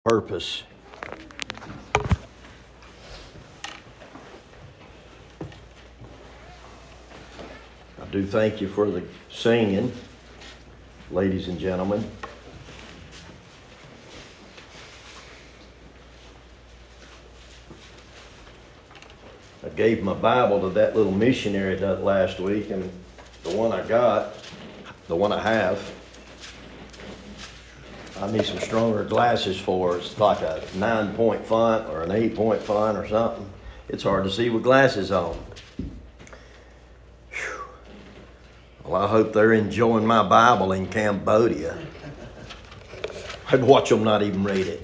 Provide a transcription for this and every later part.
Purpose. I do thank you for the singing, ladies and gentlemen. I gave my Bible to that little missionary that last week, and the one I got, the one I have, I need some stronger glasses for. It's like a 9-point font or an 8-point font or something. It's hard to see with glasses on. Whew. Well, I hope they're enjoying my Bible in Cambodia. I'd watch them not even read it.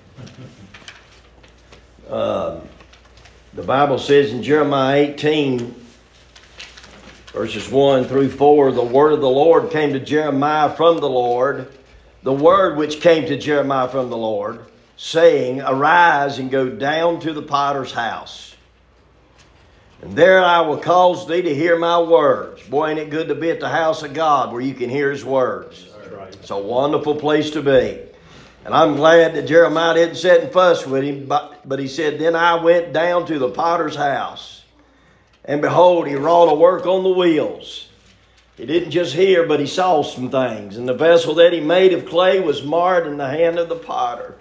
The Bible says in Jeremiah 18, verses 1 through 4, the word of the Lord came to Jeremiah from the Lord, the word which came to Jeremiah from the Lord, saying, Arise and go down to the potter's house, and there I will cause thee to hear my words. Boy, ain't it good to be at the house of God where you can hear His words. That's right. It's a wonderful place to be. And I'm glad that Jeremiah didn't sit and fuss with him, but he said, Then I went down to the potter's house, and behold, he wrought a work on the wheels. He didn't just hear, but he saw some things. And the vessel that he made of clay was marred in the hand of the potter.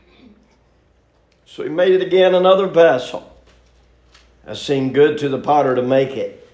So he made it again another vessel, as seemed good to the potter to make it.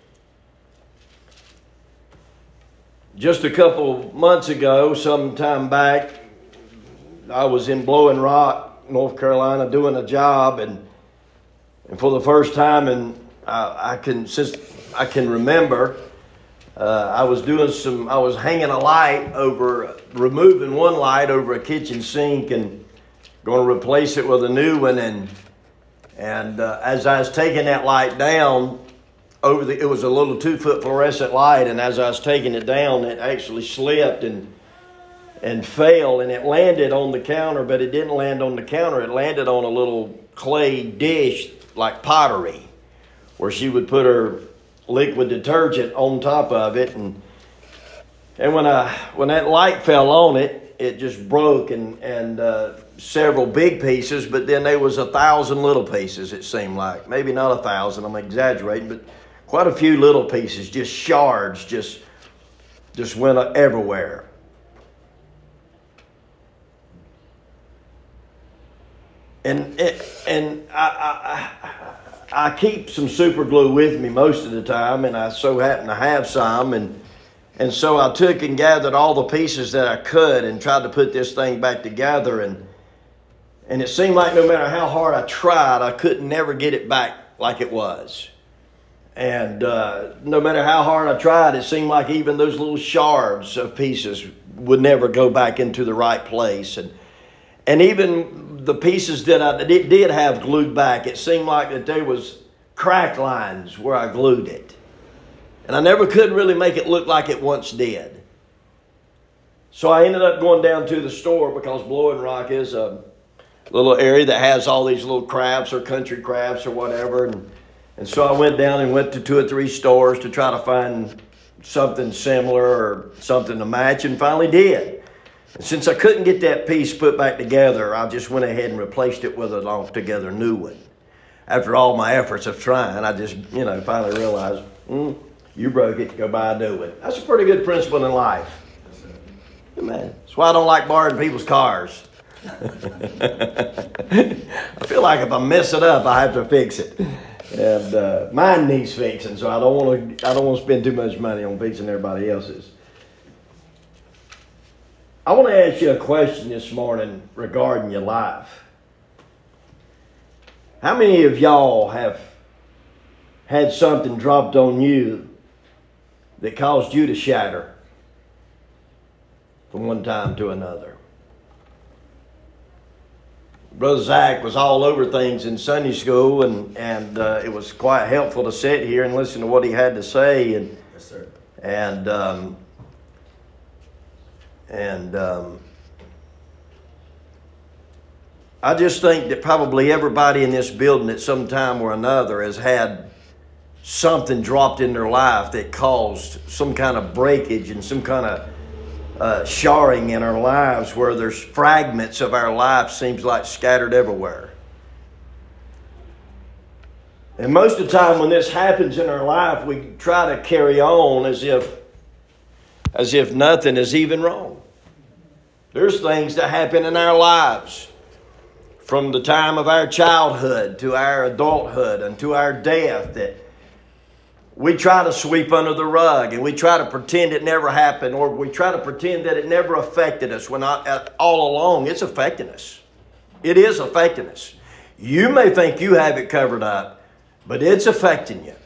Just a couple months ago, some time back, I was in Blowing Rock, North Carolina, doing a job, and for the first time, and since I can remember, I was hanging a light removing one light over a kitchen sink and going to replace it with a new one. And as I was taking that light down, it was a little 2-foot fluorescent light, and as I was taking it down, it actually slipped and fell, and it landed on the counter, but it didn't land on the counter. It landed on a little clay dish like pottery, where she would put her liquid detergent on top of it, and when that light fell on it, it just broke and several big pieces, but then there was 1,000 little pieces. It seemed like maybe not 1,000. I'm exaggerating, but quite a few little pieces, just shards, just went everywhere. And I keep some super glue with me most of the time, and I so happen to have some, and so I took and gathered all the pieces that I could and tried to put this thing back together, and it seemed like no matter how hard I tried, I could never get it back like it was. And no matter how hard I tried, it seemed like even those little shards of pieces would never go back into the right place. And even the pieces that I did have glued back, it seemed like that there was crack lines where I glued it. And I never could really make it look like it once did. So I ended up going down to the store, because Blowing Rock is a little area that has all these little crafts or country crafts or whatever. And so I went down and went to 2 or 3 stores to try to find something similar or something to match, and finally did. And since I couldn't get that piece put back together, I just went ahead and replaced it with an altogether new one. After all my efforts of trying, I just, finally realized, you broke it, go buy a new one. That's a pretty good principle in life. Amen. That's why I don't like borrowing people's cars. I feel like if I mess it up, I have to fix it. And mine needs fixing, so I don't want to spend too much money on fixing everybody else's. I want to ask you a question this morning regarding your life. How many of y'all have had something dropped on you that caused you to shatter from one time to another? Brother Zach was all over things in Sunday school, and it was quite helpful to sit here and listen to what he had to say. Yes, sir. I just think that probably everybody in this building at some time or another has had something dropped in their life that caused some kind of breakage and some kind of showing in our lives where there's fragments of our life seems like scattered everywhere. And most of the time when this happens in our life, we try to carry on as if nothing is even wrong. There's things that happen in our lives from the time of our childhood to our adulthood and to our death that we try to sweep under the rug, and we try to pretend it never happened, or we try to pretend that it never affected us when all along it's affecting us. It is affecting us. You may think you have it covered up, but it's affecting you.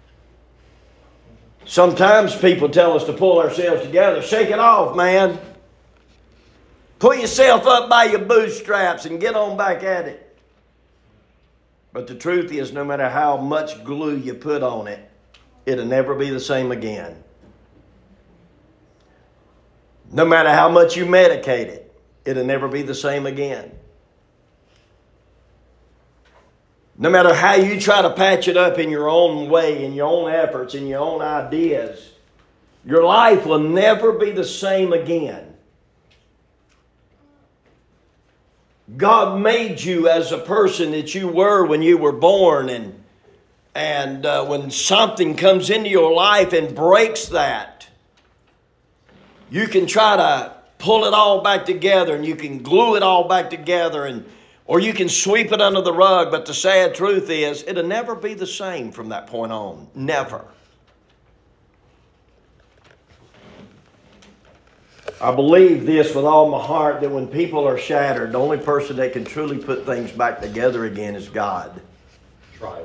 Sometimes people tell us to pull ourselves together. Shake it off, man. Pull yourself up by your bootstraps and get on back at it. But the truth is, no matter how much glue you put on it, it'll never be the same again. No matter how much you medicate it, it'll never be the same again. No matter how you try to patch it up in your own way, in your own efforts, in your own ideas, your life will never be the same again. God made you as a person that you were when you were born, and when something comes into your life and breaks that, you can try to pull it all back together, and you can glue it all back together, or you can sweep it under the rug. But the sad truth is, it'll never be the same from that point on. Never. I believe this with all my heart, that when people are shattered, the only person that can truly put things back together again is God. That's right.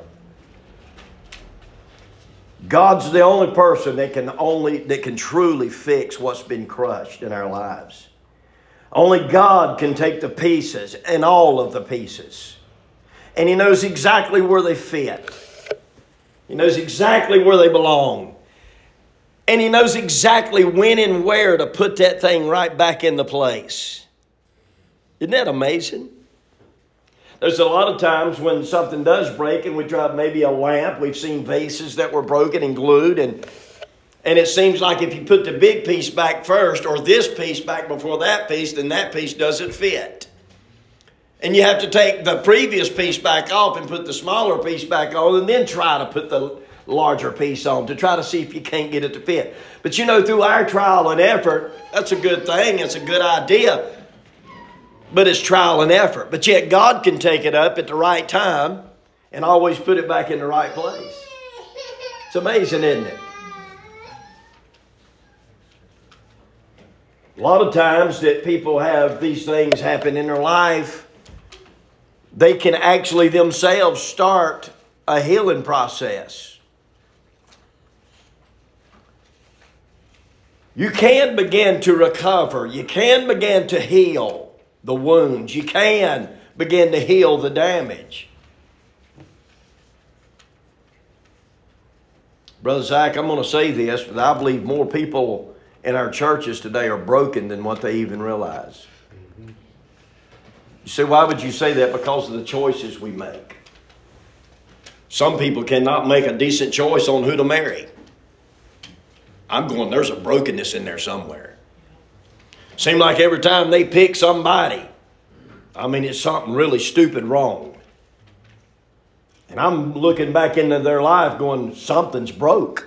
God's the only person that can truly fix what's been crushed in our lives. Only God can take the pieces, and all of the pieces, and He knows exactly where they fit. He knows exactly where they belong. And He knows exactly when and where to put that thing right back into place. Isn't that amazing? There's a lot of times when something does break and we try maybe a lamp. We've seen vases that were broken and glued, and it seems like if you put the big piece back first, or this piece back before that piece, then that piece doesn't fit. And you have to take the previous piece back off and put the smaller piece back on, and then try to put the larger piece on to try to see if you can't get it to fit. But through our trial and effort, that's a good thing. It's a good idea. But it's trial and effort. But yet God can take it up at the right time and always put it back in the right place. It's amazing, isn't it? A lot of times that people have these things happen in their life, they can actually themselves start a healing process. You can begin to recover. You can begin to heal the wounds. You can begin to heal the damage. Brother Zach, I'm going to say this, but I believe more people in our churches today are broken than what they even realize. You say, why would you say that? Because of the choices we make. Some people cannot make a decent choice on who to marry. There's a brokenness in there somewhere. Seems like every time they pick somebody, it's something really stupid wrong. And I'm looking back into their life going, something's broke.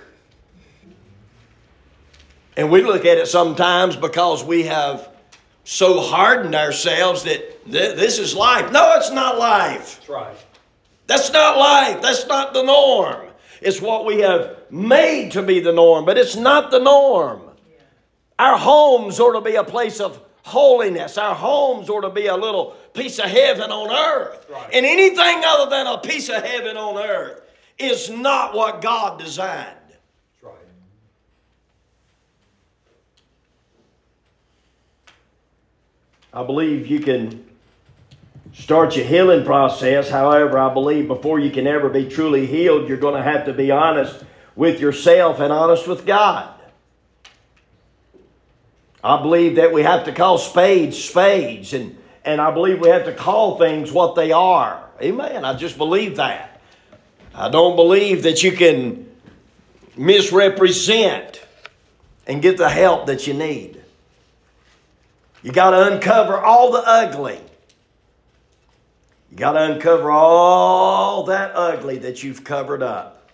And we look at it sometimes because we have so hardened ourselves that this is life. No, it's not life. That's right. That's not life. That's not the norm. It's what we have made to be the norm, but it's not the norm. Our homes ought to be a place of holiness. Our homes ought to be a little piece of heaven on earth. Right. And anything other than a piece of heaven on earth is not what God designed. That's right. I believe you can start your healing process. However, I believe before you can ever be truly healed, you're going to have to be honest with yourself and honest with God. I believe that we have to call spades spades, and I believe we have to call things what they are. Amen. I just believe that. I don't believe that you can misrepresent and get the help that you need. You got to uncover all the ugly. You got to uncover all that ugly that you've covered up.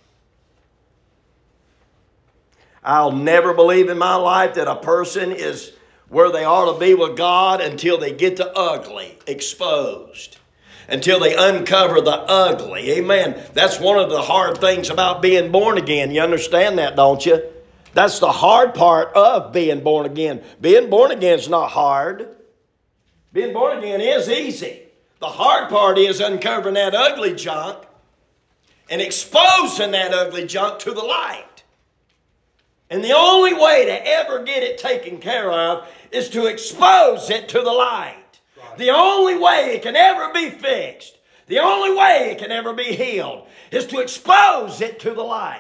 I'll never believe in my life that a person is where they ought to be with God until they get the ugly exposed. Until they uncover the ugly. Amen. That's one of the hard things about being born again. You understand that, don't you? That's the hard part of being born again. Being born again is not hard. Being born again is easy. The hard part is uncovering that ugly junk and exposing that ugly junk to the light. And the only way to ever get it taken care of is to expose it to the light. Right. The only way it can ever be fixed, the only way it can ever be healed is to expose it to the light.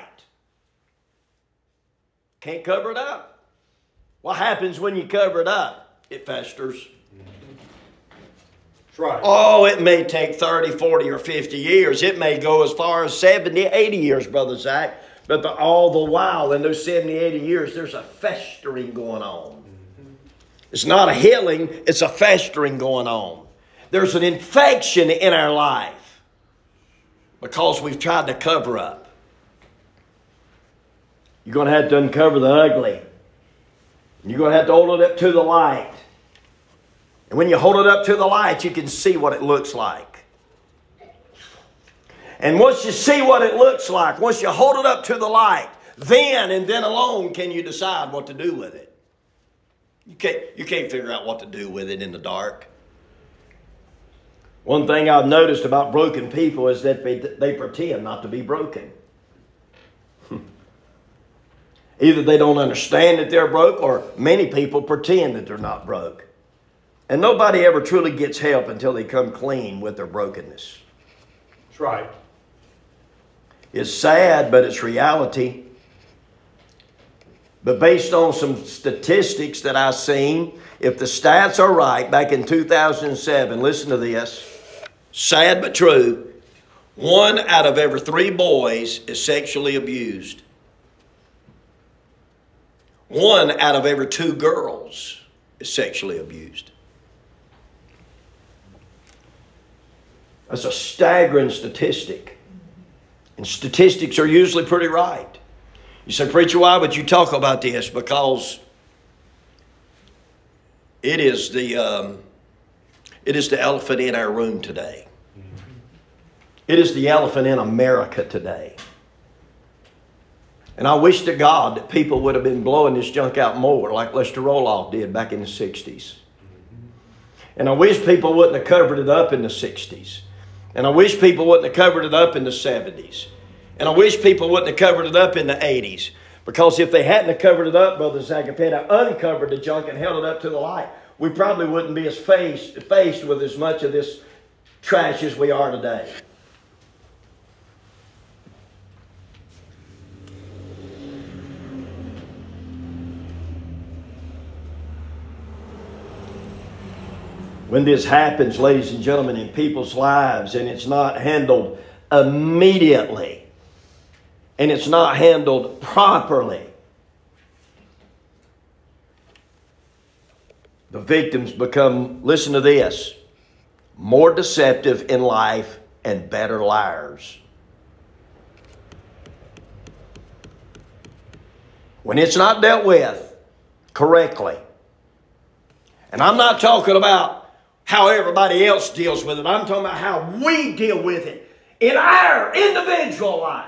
Can't cover it up. What happens when you cover it up? It festers. That's right. Oh, it may take 30, 40, or 50 years. It may go as far as 70, 80 years, Brother Zach. But all the while, in those 70, 80 years, there's a festering going on. It's not a healing, it's a festering going on. There's an infection in our life because we've tried to cover up. You're going to have to uncover the ugly. You're going to have to hold it up to the light. And when you hold it up to the light, you can see what it looks like. And once you see what it looks like, once you hold it up to the light, then and then alone can you decide what to do with it. You can't figure out what to do with it in the dark. One thing I've noticed about broken people is that they pretend not to be broken. Either they don't understand that they're broke, or many people pretend that they're not broke. And nobody ever truly gets help until they come clean with their brokenness. That's right. It's sad, but it's reality. But based on some statistics that I've seen, if the stats are right, back in 2007, listen to this, sad but true, 1 out of every 3 boys is sexually abused. 1 out of every 2 girls is sexually abused. That's a staggering statistic. And statistics are usually pretty right. You say, preacher, why would you talk about this? Because it is the elephant in our room today. It is the elephant in America today. And I wish to God that people would have been blowing this junk out more like Lester Roloff did back in the 60s. And I wish people wouldn't have covered it up in the 60s. And I wish people wouldn't have covered it up in the 70s. And I wish people wouldn't have covered it up in the 80s. Because if they hadn't have covered it up, Brother Zach, if they had uncovered the junk and held it up to the light, we probably wouldn't be as faced with as much of this trash as we are today. When this happens, ladies and gentlemen, in people's lives, and it's not handled immediately, and it's not handled properly, the victims become, listen to this, more deceptive in life and better liars. When it's not dealt with correctly, and I'm not talking about how everybody else deals with it. I'm talking about how we deal with it in our individual life.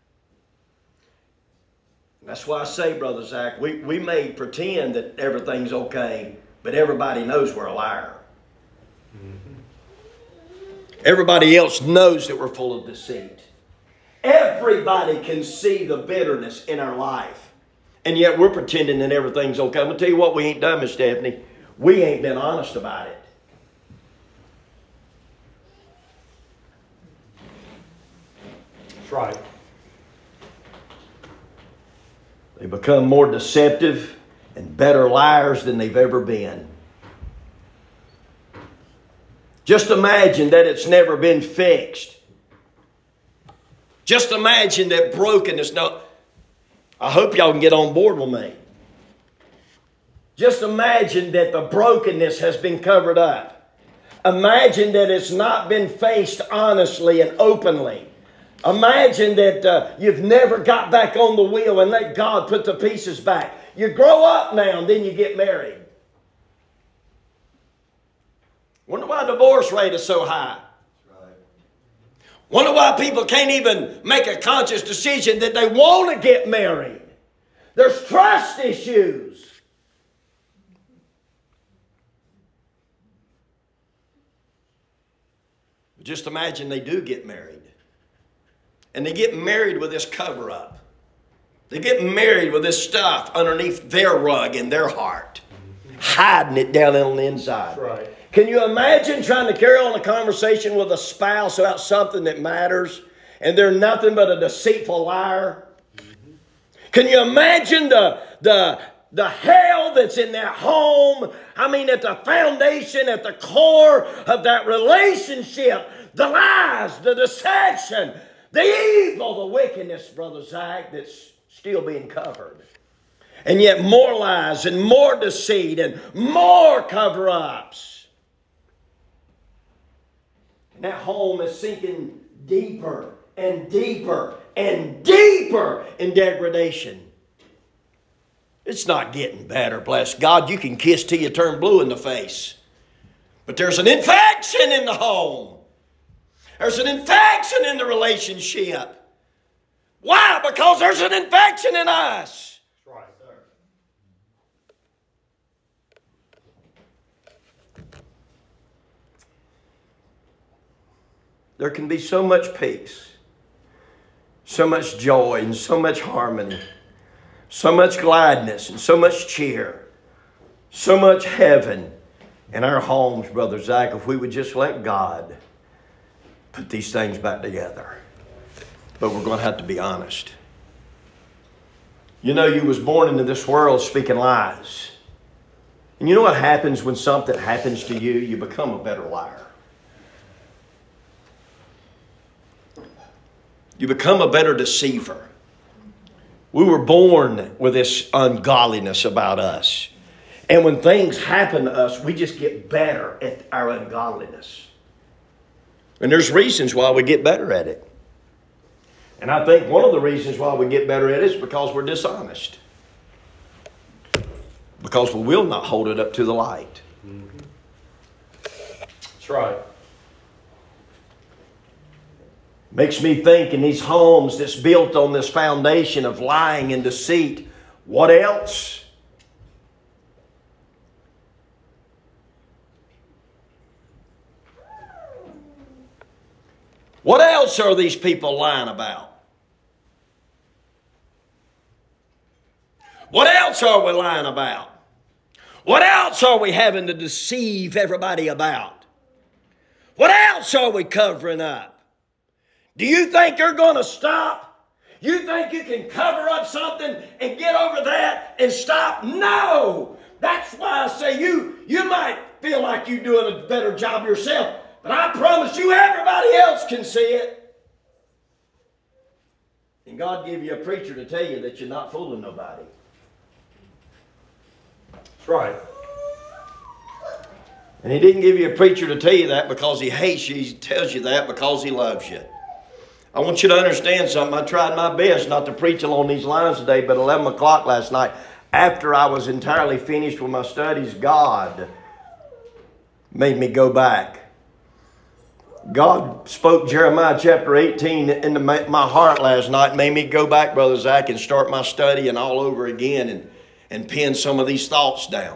That's why I say, Brother Zach, we may pretend that everything's okay, but everybody knows we're a liar. Everybody else knows that we're full of deceit. Everybody can see the bitterness in our life. And yet we're pretending that everything's okay. I'm going to tell you what we ain't done, Miss Stephanie. We ain't been honest about it. That's right. They become more deceptive and better liars than they've ever been. Just imagine that it's never been fixed. Just imagine that brokenness. No, I hope y'all can get on board with me. Just imagine that the brokenness has been covered up. Imagine that it's not been faced honestly and openly. Imagine that you've never got back on the wheel and let God put the pieces back. You grow up now and then you get married. Wonder why divorce rate is so high. Wonder why people can't even make a conscious decision that they want to get married. There's trust issues. Just imagine they do get married. And they get married with this cover-up. They get married with this stuff underneath their rug in their heart. Hiding it down on the inside. Right. Can you imagine trying to carry on a conversation with a spouse about something that matters and they're nothing but a deceitful liar? Can you imagine the hell that's in that home? I mean, at the foundation, at the core of that relationship, the lies, the deception, the evil, the wickedness, Brother Zach, that's still being covered. And yet more lies and more deceit and more cover-ups. And that home is sinking deeper and deeper and deeper in degradation. It's not getting better, bless God. You can kiss till you turn blue in the face. But there's an infection in the home. There's an infection in the relationship. Why? Because there's an infection in us. That's right, sir. There can be so much peace, so much joy, and so much harmony, so much gladness, and so much cheer, so much heaven in our homes, Brother Zach, if we would just let God put these things back together. But we're going to have to be honest. You know, you was born into this world speaking lies. And you know what happens when something happens to you? You become a better liar. You become a better deceiver. We were born with this ungodliness about us. And when things happen to us, we just get better at our ungodliness. And there's reasons why we get better at it. And I think one of the reasons why we get better at it is because we're dishonest. Because we will not hold it up to the light. Mm-hmm. That's right. Makes me think in these homes that's built on this foundation of lying and deceit, what else? What else are these people lying about? What else are we lying about? What else are we having to deceive everybody about? What else are we covering up? Do you think you're going to stop? You think you can cover up something and get over that and stop? No! That's why I say you might feel like you're doing a better job yourself, but I promise you everybody else can see it. And God give you a preacher to tell you that you're not fooling nobody. That's right. And He didn't give you a preacher to tell you that because He hates you. He tells you that because He loves you. I want you to understand something. I tried my best not to preach along these lines today, but 11 o'clock last night, after I was entirely finished with my studies, God made me go back. God spoke Jeremiah chapter 18 into my heart last night, made me go back, Brother Zach, and start my study and all over again and pin some of these thoughts down.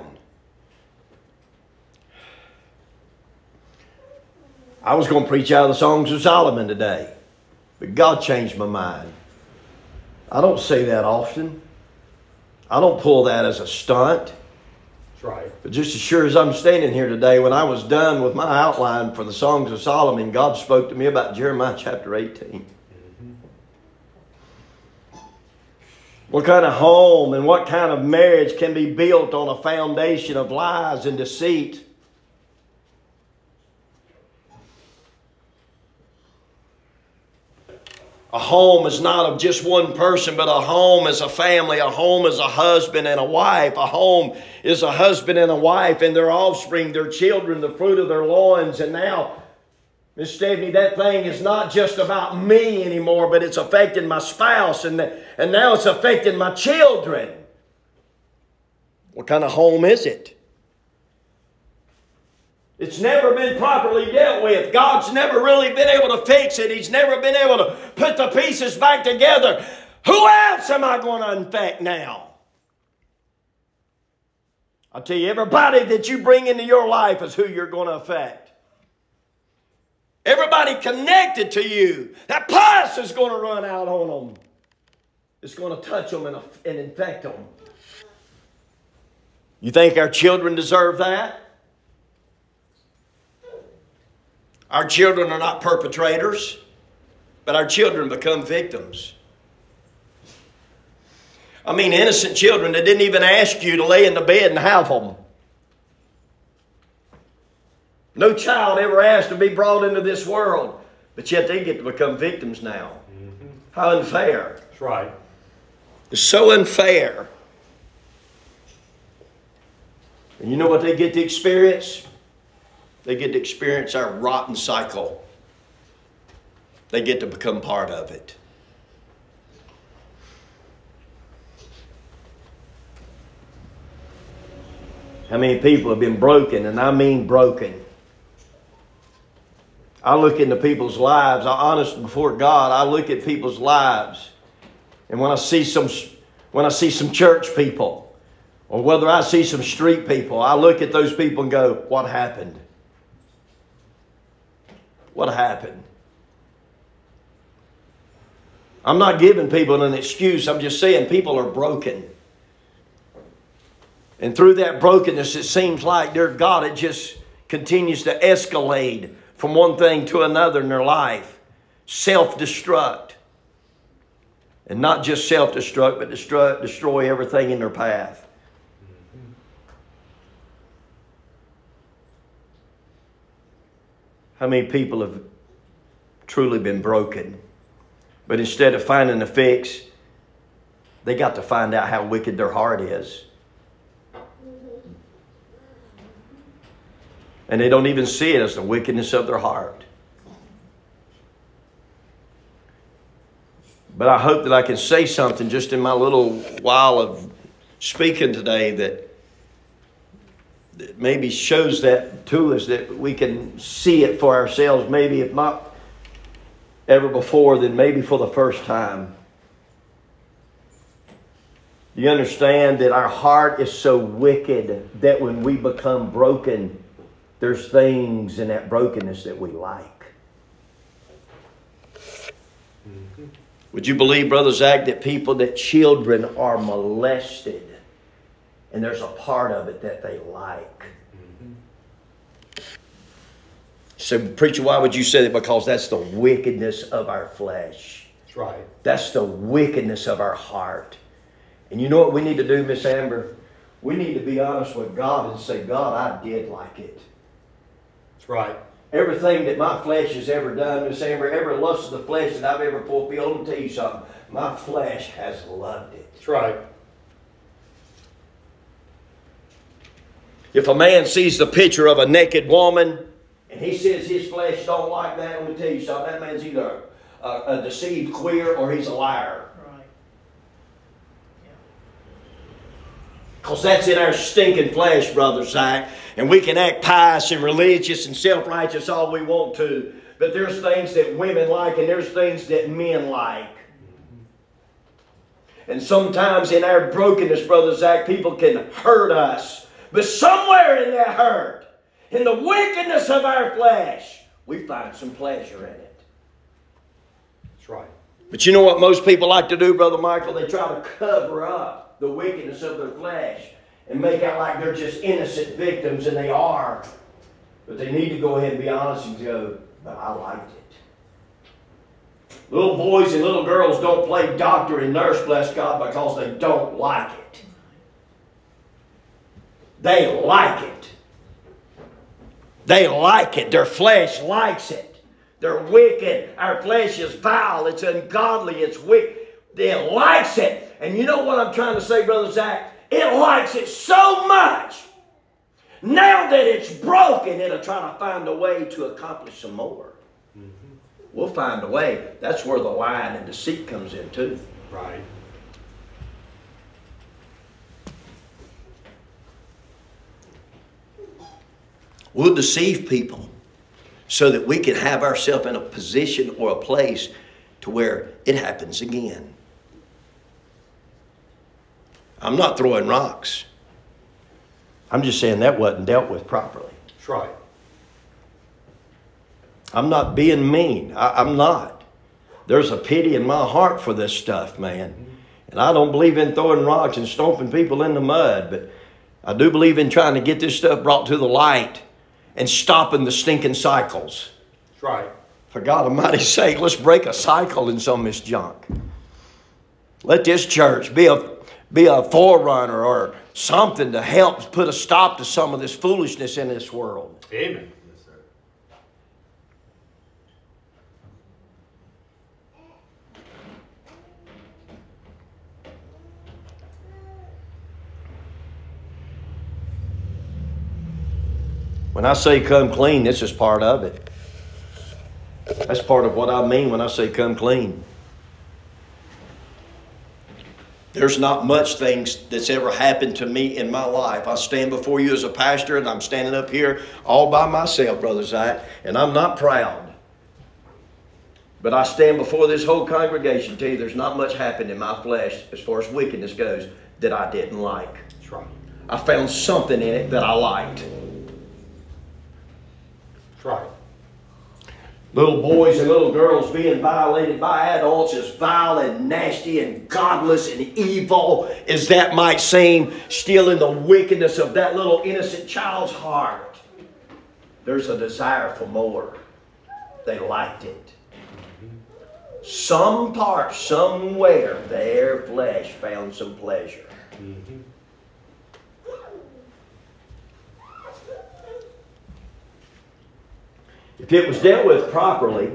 I was going to preach out of the Songs of Solomon today, but God changed my mind. I don't say that often. I don't pull that as a stunt. That's right. But just as sure as I'm standing here today, when I was done with my outline for the Songs of Solomon, God spoke to me about Jeremiah chapter 18. What kind of home and what kind of marriage can be built on a foundation of lies and deceit? A home is not of just one person, but a home is a family. A home is a husband and a wife. A home is a husband and a wife and their offspring, their children, the fruit of their loins. And now, Miss Stephanie, that thing is not just about me anymore, but it's affecting my spouse, and now it's affecting my children. What kind of home is it? It's never been properly dealt with. God's never really been able to fix it. He's never been able to put the pieces back together. Who else am I going to infect now? I'll tell you, everybody that you bring into your life is who you're going to affect. Everybody connected to you, that pus is going to run out on them. It's going to touch them and infect them. You think our children deserve that? Our children are not perpetrators, but our children become victims. I mean, innocent children that didn't even ask you to lay in the bed and have them. No child ever asked to be brought into this world, but yet they get to become victims now. Mm-hmm. How unfair. That's right. It's so unfair. And you know what they get to experience? They get to experience our rotten cycle. They get to become part of it. How many people have been broken, and I mean broken? I look into people's lives. I'm honest before God. I look at people's lives, and when I see some church people, or whether I see some street people, I look at those people and go, "What happened? What happened?" I'm not giving people an excuse. I'm just saying people are broken. And through that brokenness, it seems like, dear God, it just continues to escalate from one thing to another in their life. Self-destruct. And not just self-destruct, but destroy everything in their path. How many people have truly been broken? But instead of finding a fix, they got to find out how wicked their heart is. And they don't even see it as the wickedness of their heart. But I hope that I can say something just in my little while of speaking today that maybe shows that to us, that we can see it for ourselves, maybe if not ever before, then maybe for the first time. You understand that our heart is so wicked that when we become broken, there's things in that brokenness that we like. Mm-hmm. Would you believe, Brother Zach, that children are molested, and there's a part of it that they like? Mm-hmm. So, preacher, why would you say that? Because that's the wickedness of our flesh. That's right. That's the wickedness of our heart. And you know what we need to do, Miss Amber? We need to be honest with God and say, God, I did like it. Right. Everything that my flesh has ever done, Miss Amber, every lust of the flesh that I've ever fulfilled, and tell you something, my flesh has loved it. That's right. If a man sees the picture of a naked woman, and he says his flesh don't like that, let me tell you something, that man's either a deceived queer or he's a liar. Because that's in our stinking flesh, Brother Zach. And we can act pious and religious and self-righteous all we want to. But there's things that women like and there's things that men like. And sometimes in our brokenness, Brother Zach, people can hurt us. But somewhere in that hurt, in the wickedness of our flesh, we find some pleasure in it. That's right. But you know what most people like to do, Brother Michael? They try to cover up the wickedness of their flesh and make out like they're just innocent victims, and they are. But they need to go ahead and be honest and go, but I liked it. Little boys and little girls don't play doctor and nurse, bless God, because they don't like it. They like it. They like it. Their flesh likes it. They're wicked. Our flesh is vile. It's ungodly. It's wicked. It likes it. And you know what I'm trying to say, Brother Zach? It likes it so much. Now that it's broken, it'll try to find a way to accomplish some more. Mm-hmm. We'll find a way. That's where the lying and deceit comes in too. Right. We'll deceive people so that we can have ourselves in a position or a place to where it happens again. I'm not throwing rocks. I'm just saying that wasn't dealt with properly. That's right. I'm not being mean. I'm not. There's a pity in my heart for this stuff, man. And I don't believe in throwing rocks and stomping people in the mud, but I do believe in trying to get this stuff brought to the light and stopping the stinking cycles. That's right. For God Almighty's sake, let's break a cycle in some of this junk. Let this church be a forerunner or something to help put a stop to some of this foolishness in this world. Amen. Yes, sir. When I say come clean, this is part of it. That's part of what I mean when I say come clean. There's not much things that's ever happened to me in my life. I stand before you as a pastor, and I'm standing up here all by myself, Brother Zach, and I'm not proud. But I stand before this whole congregation and tell you there's not much happened in my flesh as far as wickedness goes that I didn't like. That's right. I found something in it that I liked. That's right. Little boys and little girls being violated by adults, as vile and nasty and godless and evil as that might seem, still in the wickedness of that little innocent child's heart, there's a desire for more. They liked it. Some part, somewhere, their flesh found some pleasure. Mm-hmm. If it was dealt with properly,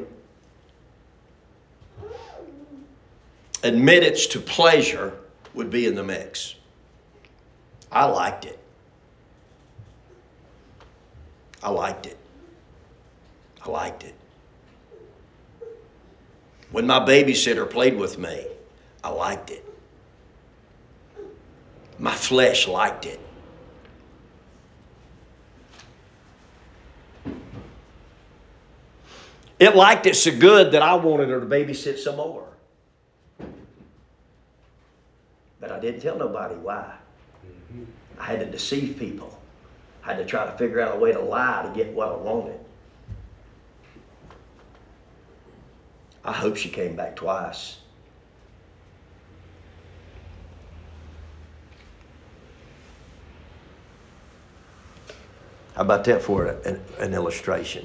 admittance to pleasure would be in the mix. I liked it. I liked it. I liked it. When my babysitter played with me, I liked it. My flesh liked it. It liked it so good that I wanted her to babysit some more. But I didn't tell nobody why. I had to deceive people. I had to try to figure out a way to lie to get what I wanted. I hope she came back twice. How about that for an illustration?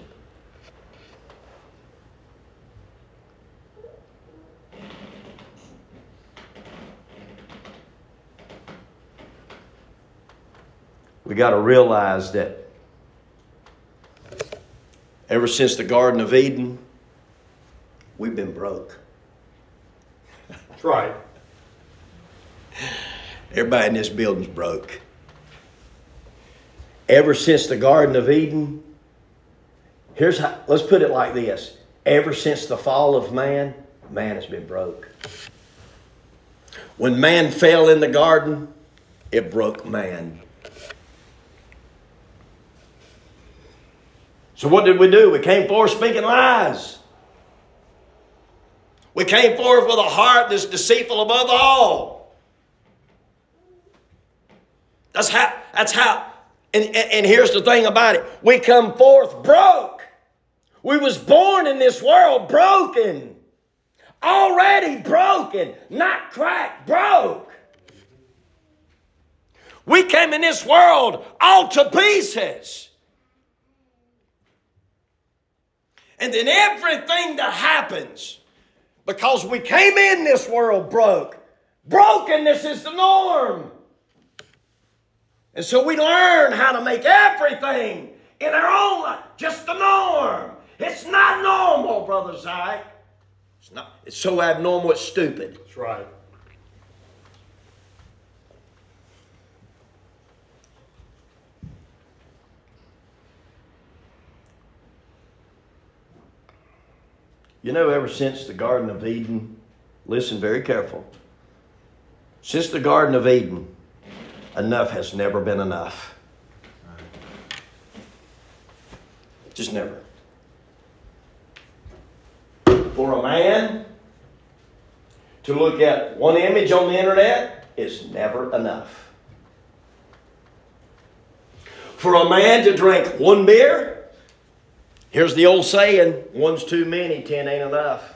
We got to realize that ever since the Garden of Eden, we've been broke. That's right. Everybody in this building's broke. Ever since the Garden of Eden, let's put it like this. Ever since the fall of man, man has been broke. When man fell in the garden, it broke man. So what did we do? We came forth speaking lies. We came forth with a heart that's deceitful above all. That's how. And here's the thing about it. We come forth broke. We was born in this world broken. Already broken. Not cracked, broke. We came in this world all to pieces. And then everything that happens, because we came in this world broke, brokenness is the norm. And so we learn how to make everything in our own life just the norm. It's not normal Brother Zach. It's so abnormal, it's stupid. That's right. You know, ever since the Garden of Eden, listen very careful. Since the Garden of Eden, enough has never been enough. Just never. For a man to look at one image on the internet is never enough. For a man to drink one beer, here's the old saying, one's too many, 10 ain't enough.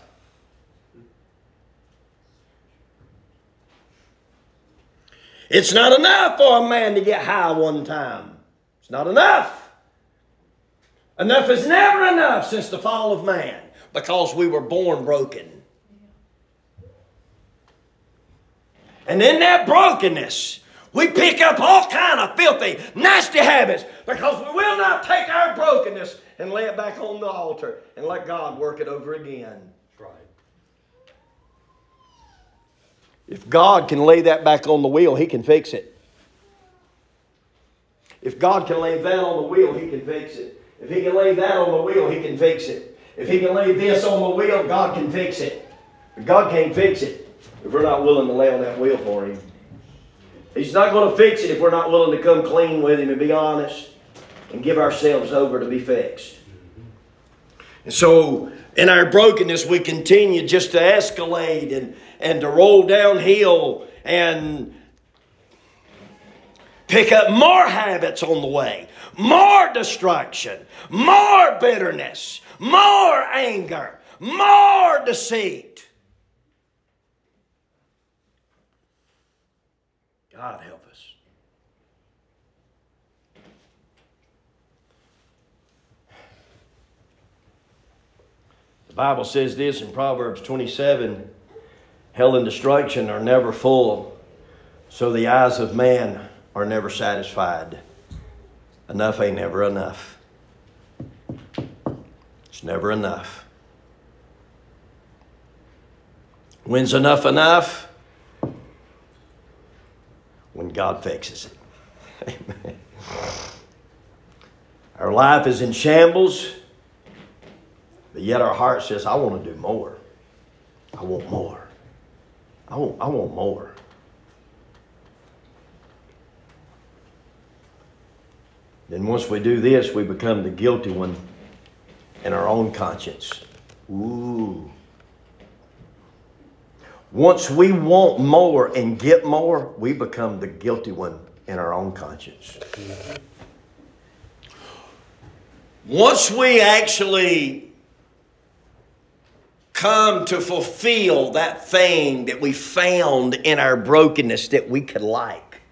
It's not enough for a man to get high one time. It's not enough. Enough is never enough since the fall of man, because we were born broken. And in that brokenness, we pick up all kind of filthy, nasty habits, because we will not take our brokenness and lay it back on the altar and let God work it over again. That's right. If God can lay that back on the wheel, He can fix it. If God can lay that on the wheel, He can fix it. If He can lay that on the wheel, He can fix it. If He can lay this on the wheel, God can fix it. But God can't fix it if we're not willing to lay on that wheel for Him. He's not going to fix it if we're not willing to come clean with Him and be honest and give ourselves over to be fixed. And so, in our brokenness, we continue just to escalate and to roll downhill and pick up more habits on the way, more destruction, more bitterness, more anger, more deceit. God help us. The Bible says this in Proverbs 27, hell and destruction are never full, so the eyes of man are never satisfied. Enough ain't never enough. It's never enough. When's enough enough? When God fixes it. Amen. Our life is in shambles, but yet our heart says, I want to do more. I want more. I want more. Then once we do this, we become the guilty one in our own conscience. Ooh. Once we want more and get more, we become the guilty one in our own conscience. Once we actually come to fulfill that thing that we found in our brokenness that we could like,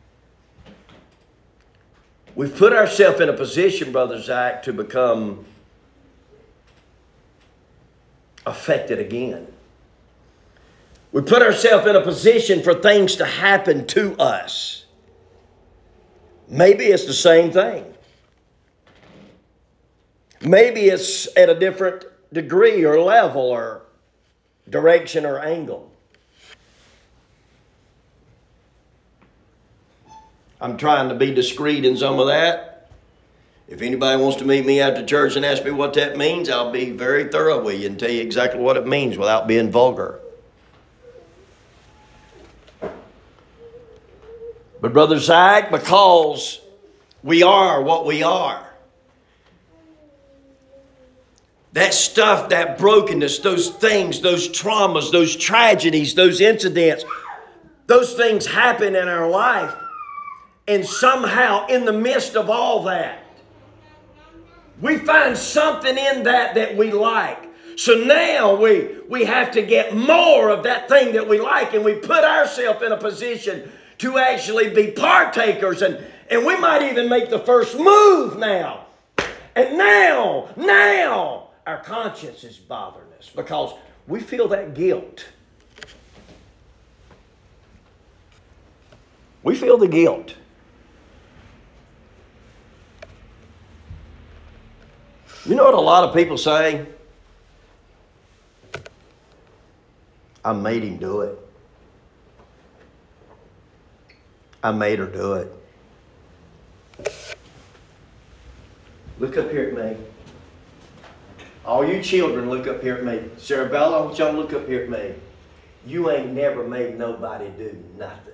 we've put ourselves in a position, Brother Zach, to become affected again. We put ourselves in a position for things to happen to us. Maybe it's the same thing. Maybe it's at a different degree or level or direction or angle. I'm trying to be discreet in some of that. If anybody wants to meet me after church and ask me what that means, I'll be very thorough with you and tell you exactly what it means without being vulgar. But Brother Zach, because we are what we are, that stuff, that brokenness, those things, those traumas, those tragedies, those incidents, those things happen in our life. And somehow in the midst of all that, we find something in that we like. So now we have to get more of that thing that we like, and we put ourselves in a position to actually be partakers, and we might even make the first move now. And now our conscience is bothering us because we feel that guilt. We feel the guilt. You know what a lot of people say? I made him do it. I made her do it. Look up here at me. All you children, look up here at me. Sarah Bella, I want y'all to look up here at me. You ain't never made nobody do nothing.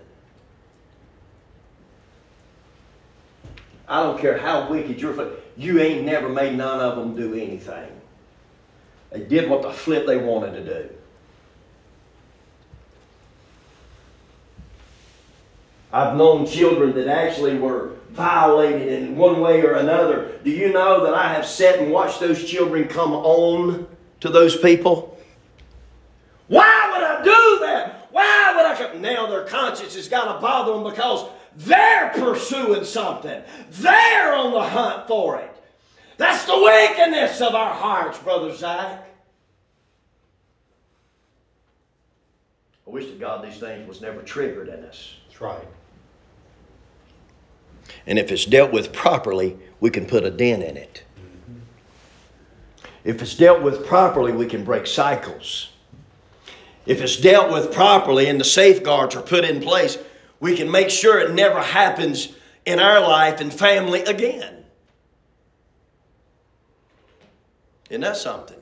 I don't care how wicked you ain't never made none of them do anything. They did what the flip they wanted to do. I've known children that actually were violated in one way or another. Do you know that I have sat and watched those children come on to those people? Why would I do that? Why would I come? Now their conscience has got to bother them because they're pursuing something. They're on the hunt for it. That's the wickedness of our hearts, Brother Zach. I wish to God these things was never triggered in us. That's right. And if it's dealt with properly, we can put a dent in it. If it's dealt with properly, we can break cycles. If it's dealt with properly and the safeguards are put in place, we can make sure it never happens in our life and family again. Isn't that something?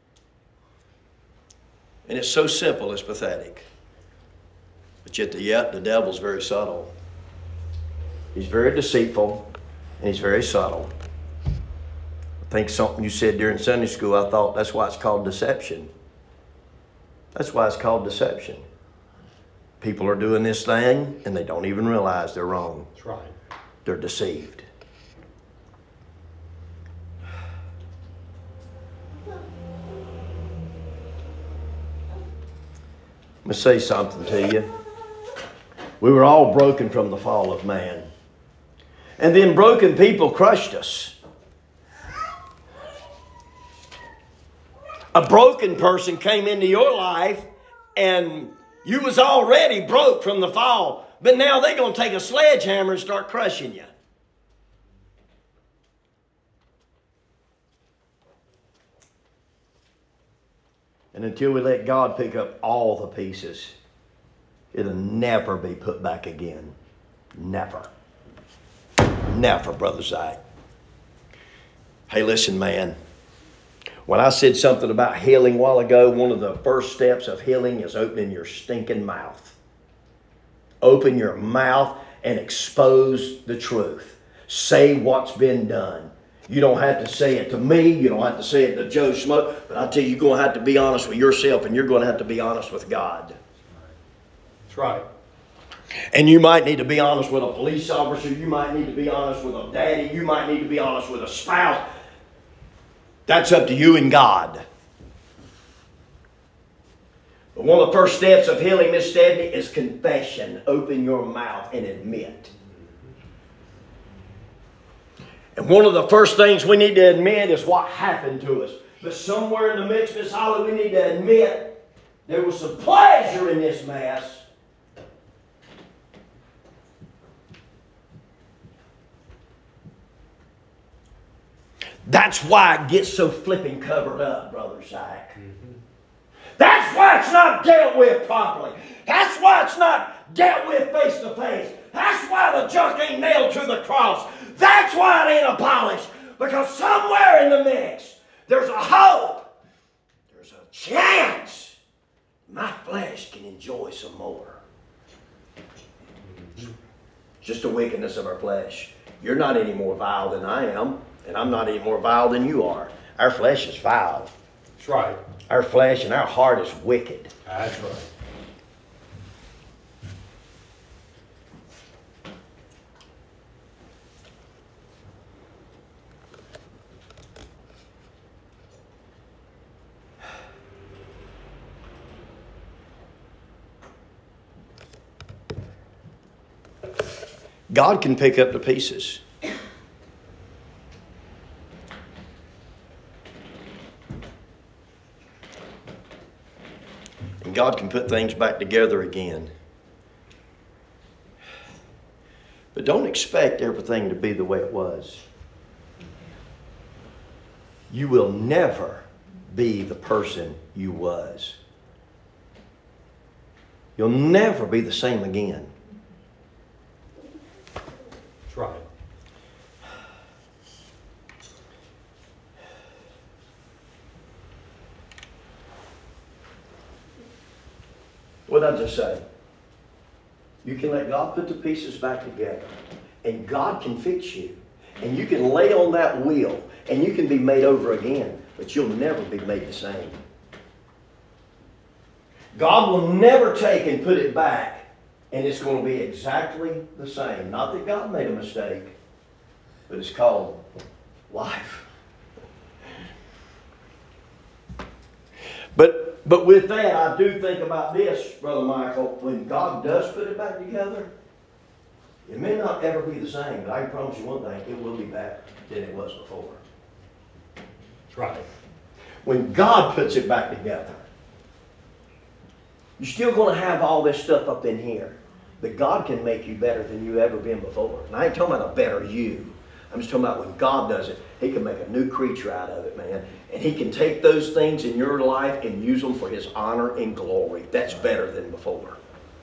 And it's so simple, it's pathetic. But yet the devil's very subtle. He's very deceitful and he's very subtle. I think something you said during Sunday school, I thought that's why it's called deception. That's why it's called deception. People are doing this thing and they don't even realize they're wrong. That's right. They're deceived. Let me say something to you. We were all broken from the fall of man. And then broken people crushed us. A broken person came into your life and you was already broke from the fall. But now they're going to take a sledgehammer and start crushing you. And until we let God pick up all the pieces, it'll never be put back again. Never. Never, Brother Zach. Hey, listen, man. When I said something about healing a while ago, one of the first steps of healing is opening your stinking mouth. Open your mouth and expose the truth. Say what's been done. You don't have to say it to me. You don't have to say it to Joe Schmo. But I tell you, you're going to have to be honest with yourself and you're going to have to be honest with God. That's right. And you might need to be honest with a police officer. You might need to be honest with a daddy. You might need to be honest with a spouse. That's up to you and God. But one of the first steps of healing, Miss Stephanie, is confession. Open your mouth and admit. And one of the first things we need to admit is what happened to us. But somewhere in the mix, Miss Holly, we need to admit there was some pleasure in this mess. That's why it gets so flipping covered up, Brother Zach. That's why it's not dealt with properly. That's why it's not dealt with face to face. That's why the junk ain't nailed to the cross. That's why it ain't abolished. Because somewhere in the mix, there's a hope. There's a chance my flesh can enjoy some more. Just the wickedness of our flesh. You're not any more vile than I am. And I'm not any more vile than you are. Our flesh is vile. That's right. Our flesh and our heart is wicked. That's right. God can pick up the pieces. And God can put things back together again. But don't expect everything to be the way it was. You will never be the person you was. you'll never be the same again. That's right. What did I just say? You can let God put the pieces back together, and God can fix you. And you can lay on that wheel, and you can be made over again, but you'll never be made the same. God will never take and put it back, and it's going to be exactly the same. Not that God made a mistake, but it's called life. But with that, I do think about this, Brother Michael. When God does put it back together, it may not ever be the same, but I can promise you one thing, it will be better than it was before. That's right. When God puts it back together, you're still going to have all this stuff up in here, but God can make you better than you've ever been before. And I ain't talking about a better you. I'm just talking about when God does it, He can make a new creature out of it, man. And He can take those things in your life and use them for His honor and glory. That's better than before.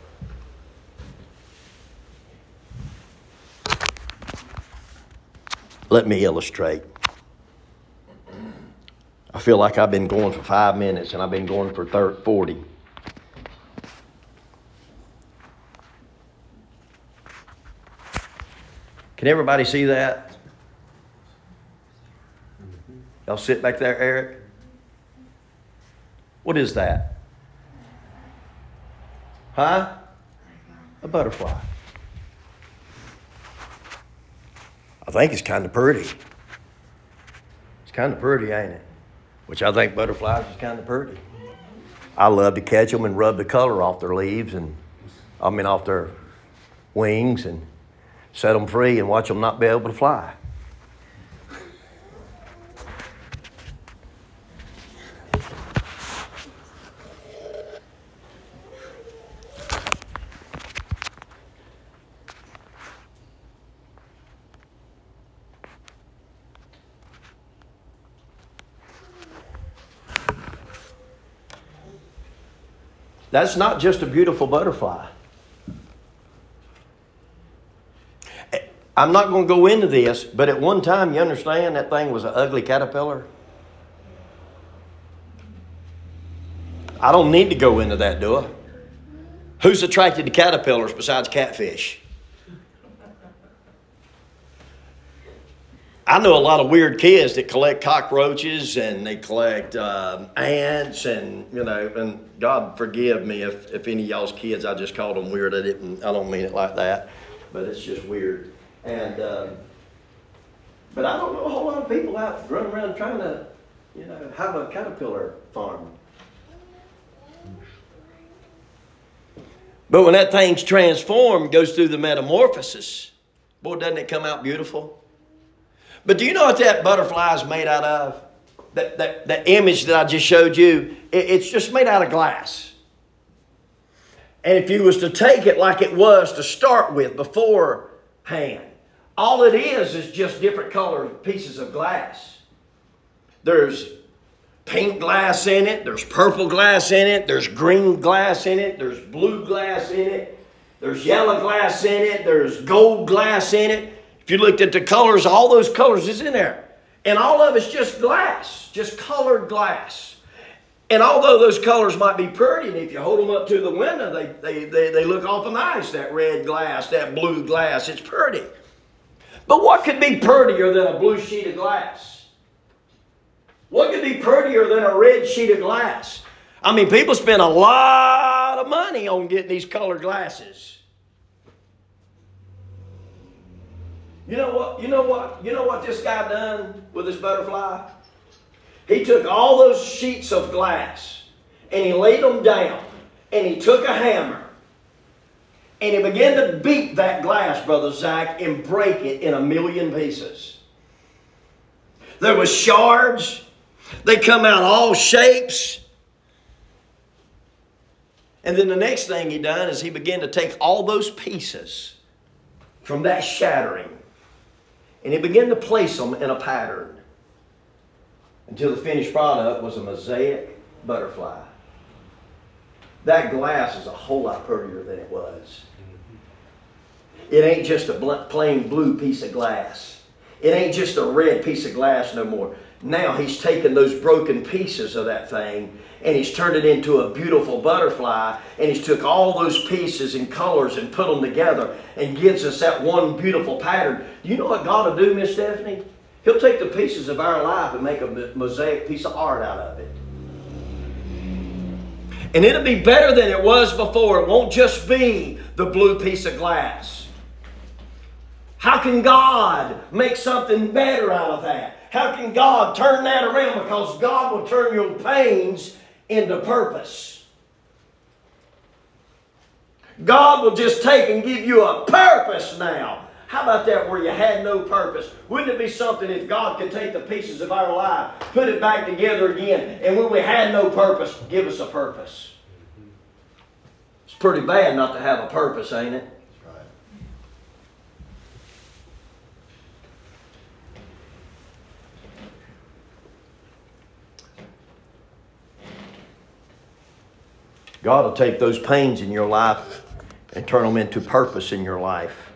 Let me illustrate. I feel like I've been going for 5 minutes and I've been going for 40. Can everybody see that? Y'all sit back there, Eric. What is that? Huh? A butterfly. I think it's kind of pretty. It's kind of pretty, ain't it? Which I think butterflies is kind of pretty. I love to catch them and rub the color off their leaves off their wings and set them free and watch them not be able to fly. That's not just a beautiful butterfly. I'm not going to go into this, but at one time, you understand, that thing was an ugly caterpillar. I don't need to go into that, do I? Who's attracted to caterpillars besides catfish? I know a lot of weird kids that collect cockroaches and they collect ants and God forgive me if any of y'all's kids, I just called them weird. I don't mean it like that, but it's just weird. And but I don't know a whole lot of people out running around trying to, have a caterpillar farm. But when that thing's transformed, goes through the metamorphosis, boy, doesn't it come out beautiful? But do you know what that butterfly is made out of? That image that I just showed you, it's just made out of glass. And if you was to take it like it was to start with beforehand, all it is just different colored pieces of glass. There's pink glass in it, there's purple glass in it, there's green glass in it, there's blue glass in it, there's yellow glass in it, there's gold glass in it. If you looked at the colors, all those colors is in there. And all of it's just glass, just colored glass. And although those colors might be pretty, and if you hold them up to the window, they look awful nice, that red glass, that blue glass, it's pretty. But what could be prettier than a blue sheet of glass? What could be prettier than a red sheet of glass? I mean, people spend a lot of money on getting these colored glasses. You know what this guy done with this butterfly? He took all those sheets of glass and he laid them down and he took a hammer and he began to beat that glass, Brother Zach, and break it in 1,000,000 pieces. There was shards. They come out all shapes. And then the next thing he done is he began to take all those pieces from that shattering and he began to place them in a pattern until the finished product was a mosaic butterfly. that glass is a whole lot prettier than it was. It ain't just a plain blue piece of glass. It ain't just a red piece of glass no more. Now he's taken those broken pieces of that thing and he's turned it into a beautiful butterfly, and he's took all those pieces and colors and put them together and gives us that one beautiful pattern. Do you know what God will do, Miss Stephanie? He'll take the pieces of our life and make a mosaic piece of art out of it. And it'll be better than it was before. It won't just be the blue piece of glass. How can God make something better out of that? How can God turn that around? Because God will turn your pains into purpose. God will just take and give you a purpose now. How about that where you had no purpose? Wouldn't it be something if God could take the pieces of our life, put it back together again, and when we had no purpose, give us a purpose? It's pretty bad not to have a purpose, ain't it? God will take those pains in your life and turn them into purpose in your life.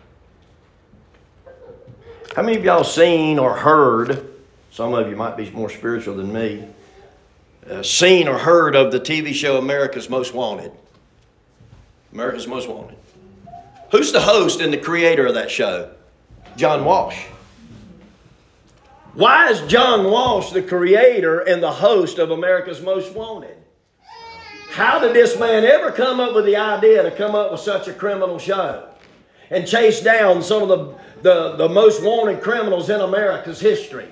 How many of y'all seen or heard, some of you might be more spiritual than me, seen or heard of the TV show America's Most Wanted? America's Most Wanted. Who's the host and the creator of that show? John Walsh. Why is John Walsh the creator and the host of America's Most Wanted? How did this man ever come up with the idea to come up with such a criminal show and chase down some of the most wanted criminals in America's history?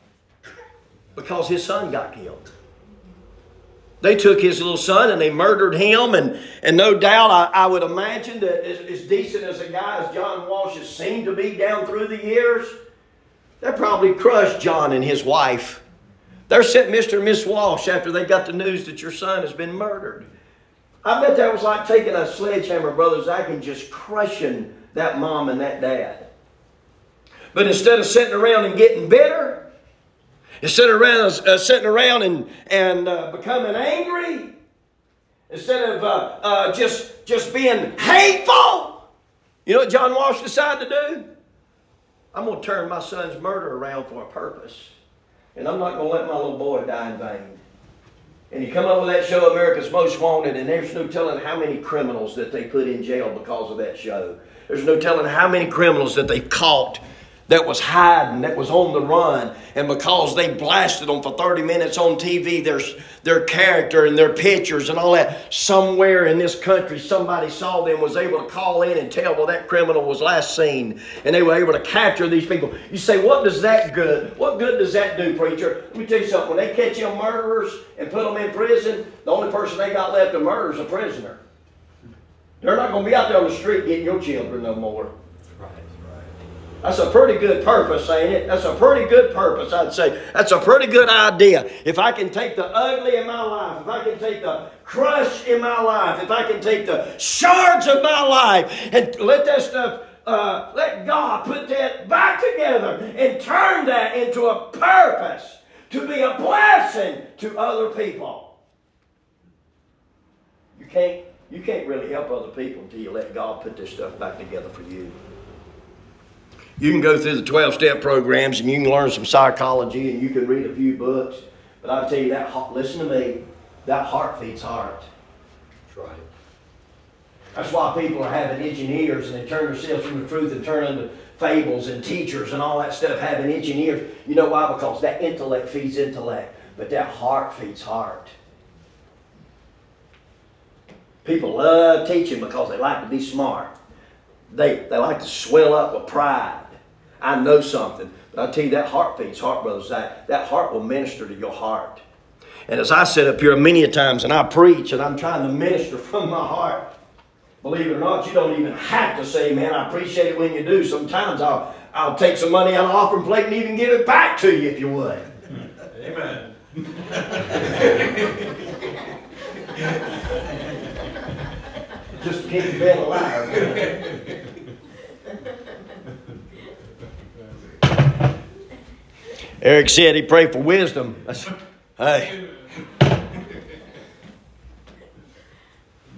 Because his son got killed. They took his little son and they murdered him, and no doubt I would imagine that as decent as a guy as John Walsh has seemed to be down through the years, that probably crushed John and his wife. They're sent Mr. and Miss Walsh after they got the news that your son has been murdered. I bet that was like taking a sledgehammer, Brother Zach, and just crushing that mom and that dad. But instead of sitting around and getting bitter, instead of sitting around and becoming angry, instead of just being hateful, you know what John Walsh decided to do? I'm going to turn my son's murder around for a purpose. And I'm not going to let my little boy die in vain. And he come up with that show, America's Most Wanted, and there's no telling how many criminals that they put in jail because of that show. There's no telling how many criminals that they caught that was hiding, that was on the run. And because they blasted them for 30 minutes on TV, their character and their pictures and all that, somewhere in this country somebody saw them, was able to call in and tell, well, that criminal was last seen. And they were able to capture these people. You say, what does that good? What good does that do, preacher? Let me tell you something. When they catch them murderers and put them in prison, the only person they got left to murder is a prisoner. They're not going to be out there on the street getting your children no more. That's a pretty good purpose, ain't it? That's a pretty good purpose, I'd say. That's a pretty good idea. If I can take the ugly in my life, if I can take the crush in my life, if I can take the shards of my life and let that stuff, let God put that back together and turn that into a purpose to be a blessing to other people. You can't really help other people until you let God put this stuff back together for you. You can go through the 12-step programs and you can learn some psychology and you can read a few books. But I'll tell you, listen to me, that heart feeds heart. That's right. That's why people are having itching ears and they turn themselves from the truth and turn into fables and teachers and all that stuff, having itching ears. You know why? Because that intellect feeds intellect, but that heart feeds heart. People love teaching because they like to be smart. They like to swell up with pride. I know something. But I tell you, that heart feeds heart, Brother Zach. That heart will minister to your heart. And as I sit up here many a times and I preach and I'm trying to minister from my heart, believe it or not, you don't even have to say, man, I appreciate it when you do. Sometimes I'll take some money out of the offering plate and even give it back to you if you would. Amen. Just to keep the bell alive. Eric said he prayed for wisdom. Hey.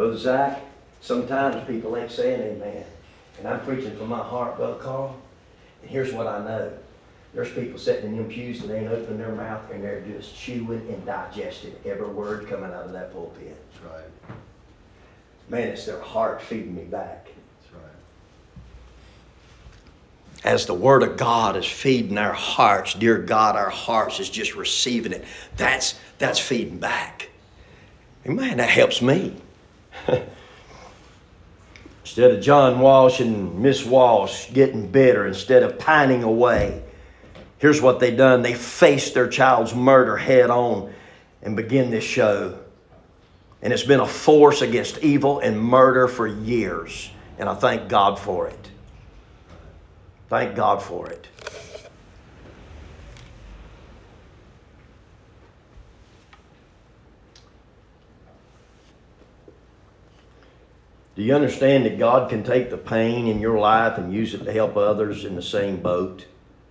Brother Zach, sometimes people ain't saying amen. And I'm preaching from my heart, Brother Carl. And here's what I know. There's people sitting in them pews that ain't opening their mouth and they're just chewing and digesting every word coming out of that pulpit. That's right. Man, it's their heart feeding me back. That's right. As the Word of God is feeding our hearts, dear God, our hearts is just receiving it. That's feeding back. And man, that helps me. Instead of John Walsh and Miss Walsh getting bitter, instead of pining away, here's what they done. They faced their child's murder head on and began this show. And it's been a force against evil and murder for years. And I thank God for it. Thank God for it. Do you understand that God can take the pain in your life and use it to help others in the same boat?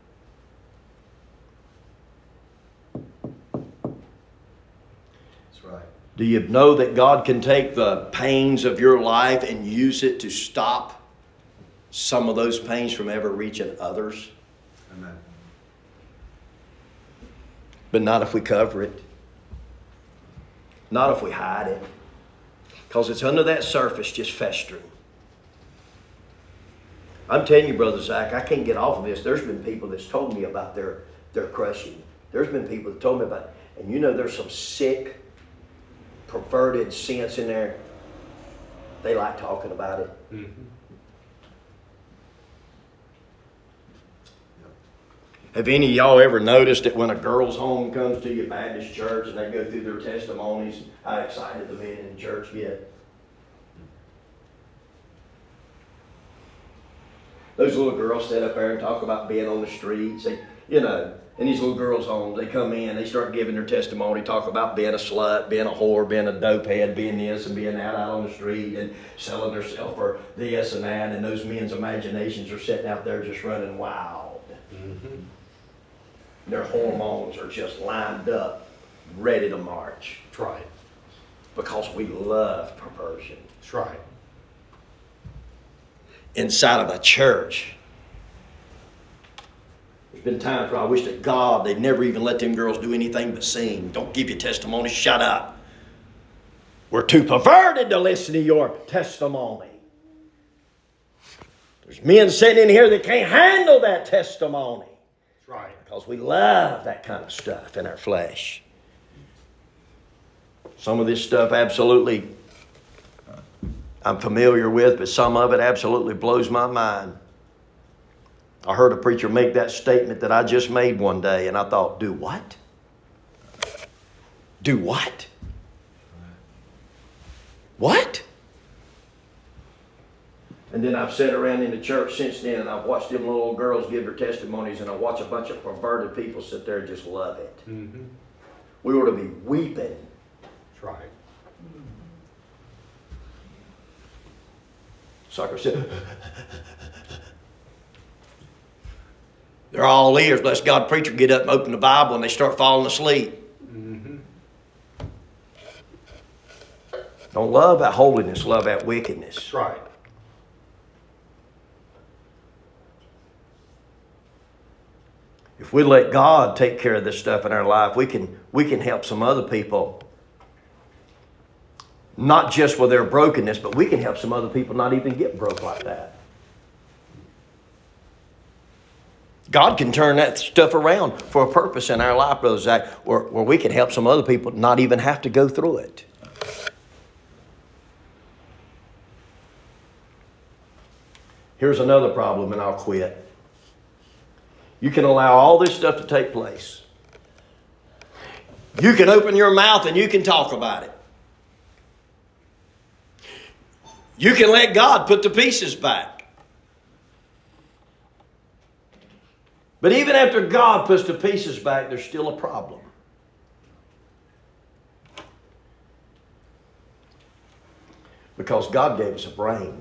That's right. Do you know that God can take the pains of your life and use it to stop some of those pains from ever reaching others? Amen. But not if we cover it. Not if we hide it. Because it's under that surface just festering. I'm telling you, Brother Zach, I can't get off of this. There's been people that's told me about their crushing. There's been people that told me about it. And you know there's some sick, perverted sense in there. They like talking about it. Mm-hmm. Have any of y'all ever noticed that when a girl's home comes to your Baptist church and they go through their testimonies, how excited the men in the church get? Those little girls sit up there and talk about being on the streets. They, in these little girls' homes, they come in, they start giving their testimony, talk about being a slut, being a whore, being a dopehead, being this and being that out on the street and selling themselves for this and that. And those men's imaginations are sitting out there just running wild. Mm-hmm. Their hormones are just lined up, ready to march. That's right. Because we love perversion. That's right. Inside of a church, there's been times where I wish to God they'd never even let them girls do anything but sing. Don't give your testimony, shut up. We're too perverted to listen to your testimony. There's men sitting in here that can't handle that testimony. That's right. Because we love that kind of stuff in our flesh. Some of this stuff absolutely I'm familiar with, but some of it absolutely blows my mind. I heard a preacher make that statement that I just made one day, and I thought, do what? Do what? What? And then I've sat around in the church since then, and I've watched them little girls give their testimonies, and I watch a bunch of perverted people sit there and just love it. Mm-hmm. We ought to be weeping. That's right. Sucker said, they're all ears. Bless God, preacher get up and open the Bible and they start falling asleep. Mm-hmm. Don't love that holiness, love that wickedness. That's right. If we let God take care of this stuff in our life, we can help some other people. Not just with their brokenness, but we can help some other people not even get broke like that. God can turn that stuff around for a purpose in our life, Brother Zach, where we can help some other people not even have to go through it. Here's another problem, and I'll quit. You can allow all this stuff to take place. You can open your mouth and you can talk about it. You can let God put the pieces back. But even after God puts the pieces back, there's still a problem. Because God gave us a brain.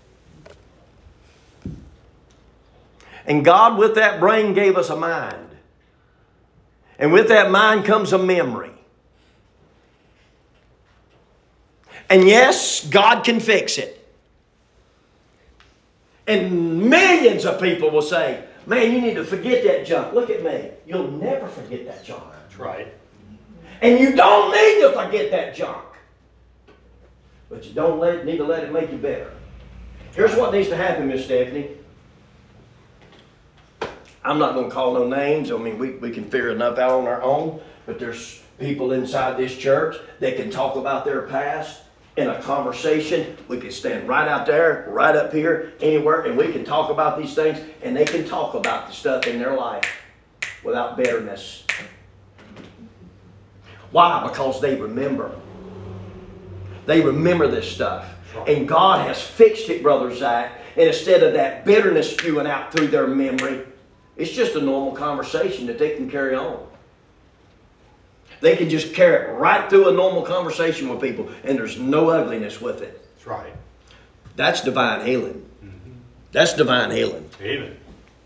And God, with that brain, gave us a mind. And with that mind comes a memory. And yes, God can fix it. And millions of people will say, man, you need to forget that junk. Look at me. You'll never forget that junk. That's right. And you don't need to forget that junk. But you don't need to let it make you better. Here's what needs to happen, Miss Stephanie. I'm not going to call no names. I mean, we can figure enough out on our own. But there's people inside this church that can talk about their past in a conversation. We can stand right out there, right up here, anywhere, and we can talk about these things, and they can talk about the stuff in their life without bitterness. Why? Because they remember. They remember this stuff. And God has fixed it, Brother Zach. And instead of that bitterness spewing out through their memory, it's just a normal conversation that they can carry on. They can just carry it right through a normal conversation with people, and there's no ugliness with it. That's right. That's divine healing. Mm-hmm. That's divine healing. Amen.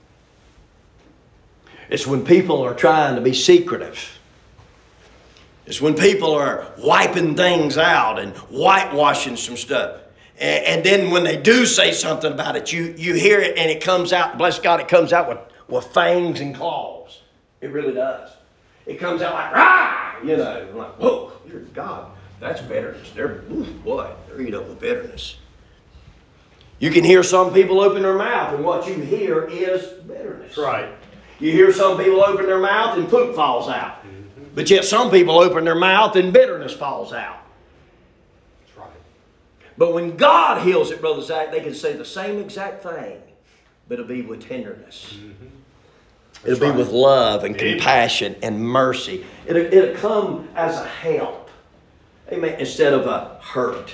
It's when people are trying to be secretive. It's when people are wiping things out and whitewashing some stuff. And then when they do say something about it, you hear it and it comes out, bless God, it comes out with fangs and claws. It really does. It comes out like, rah! You know, like, whoa, dear God, that's bitterness. They're eating up with bitterness. You can hear some people open their mouth, and what you hear is bitterness. That's right. You hear some people open their mouth and poop falls out. Mm-hmm. But yet some people open their mouth and bitterness falls out. That's right. But when God heals it, Brother Zach, they can say the same exact thing, but it'll be with tenderness. Mm-hmm. It'll be with love and compassion and mercy. It'll come as a help. Amen. Instead of a hurt.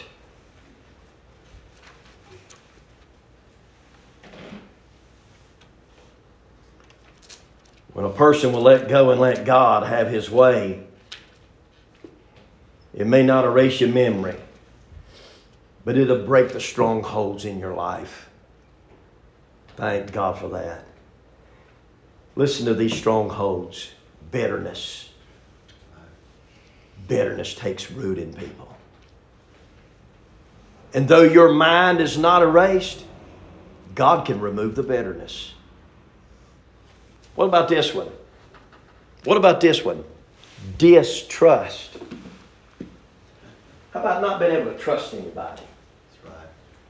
When a person will let go and let God have His way, it may not erase your memory, but it'll break the strongholds in your life. Thank God for that. Listen to these strongholds. Bitterness. Bitterness takes root in people. And though your mind is not erased, God can remove the bitterness. What about this one? What about this one? Distrust. How about not being able to trust anybody? That's right.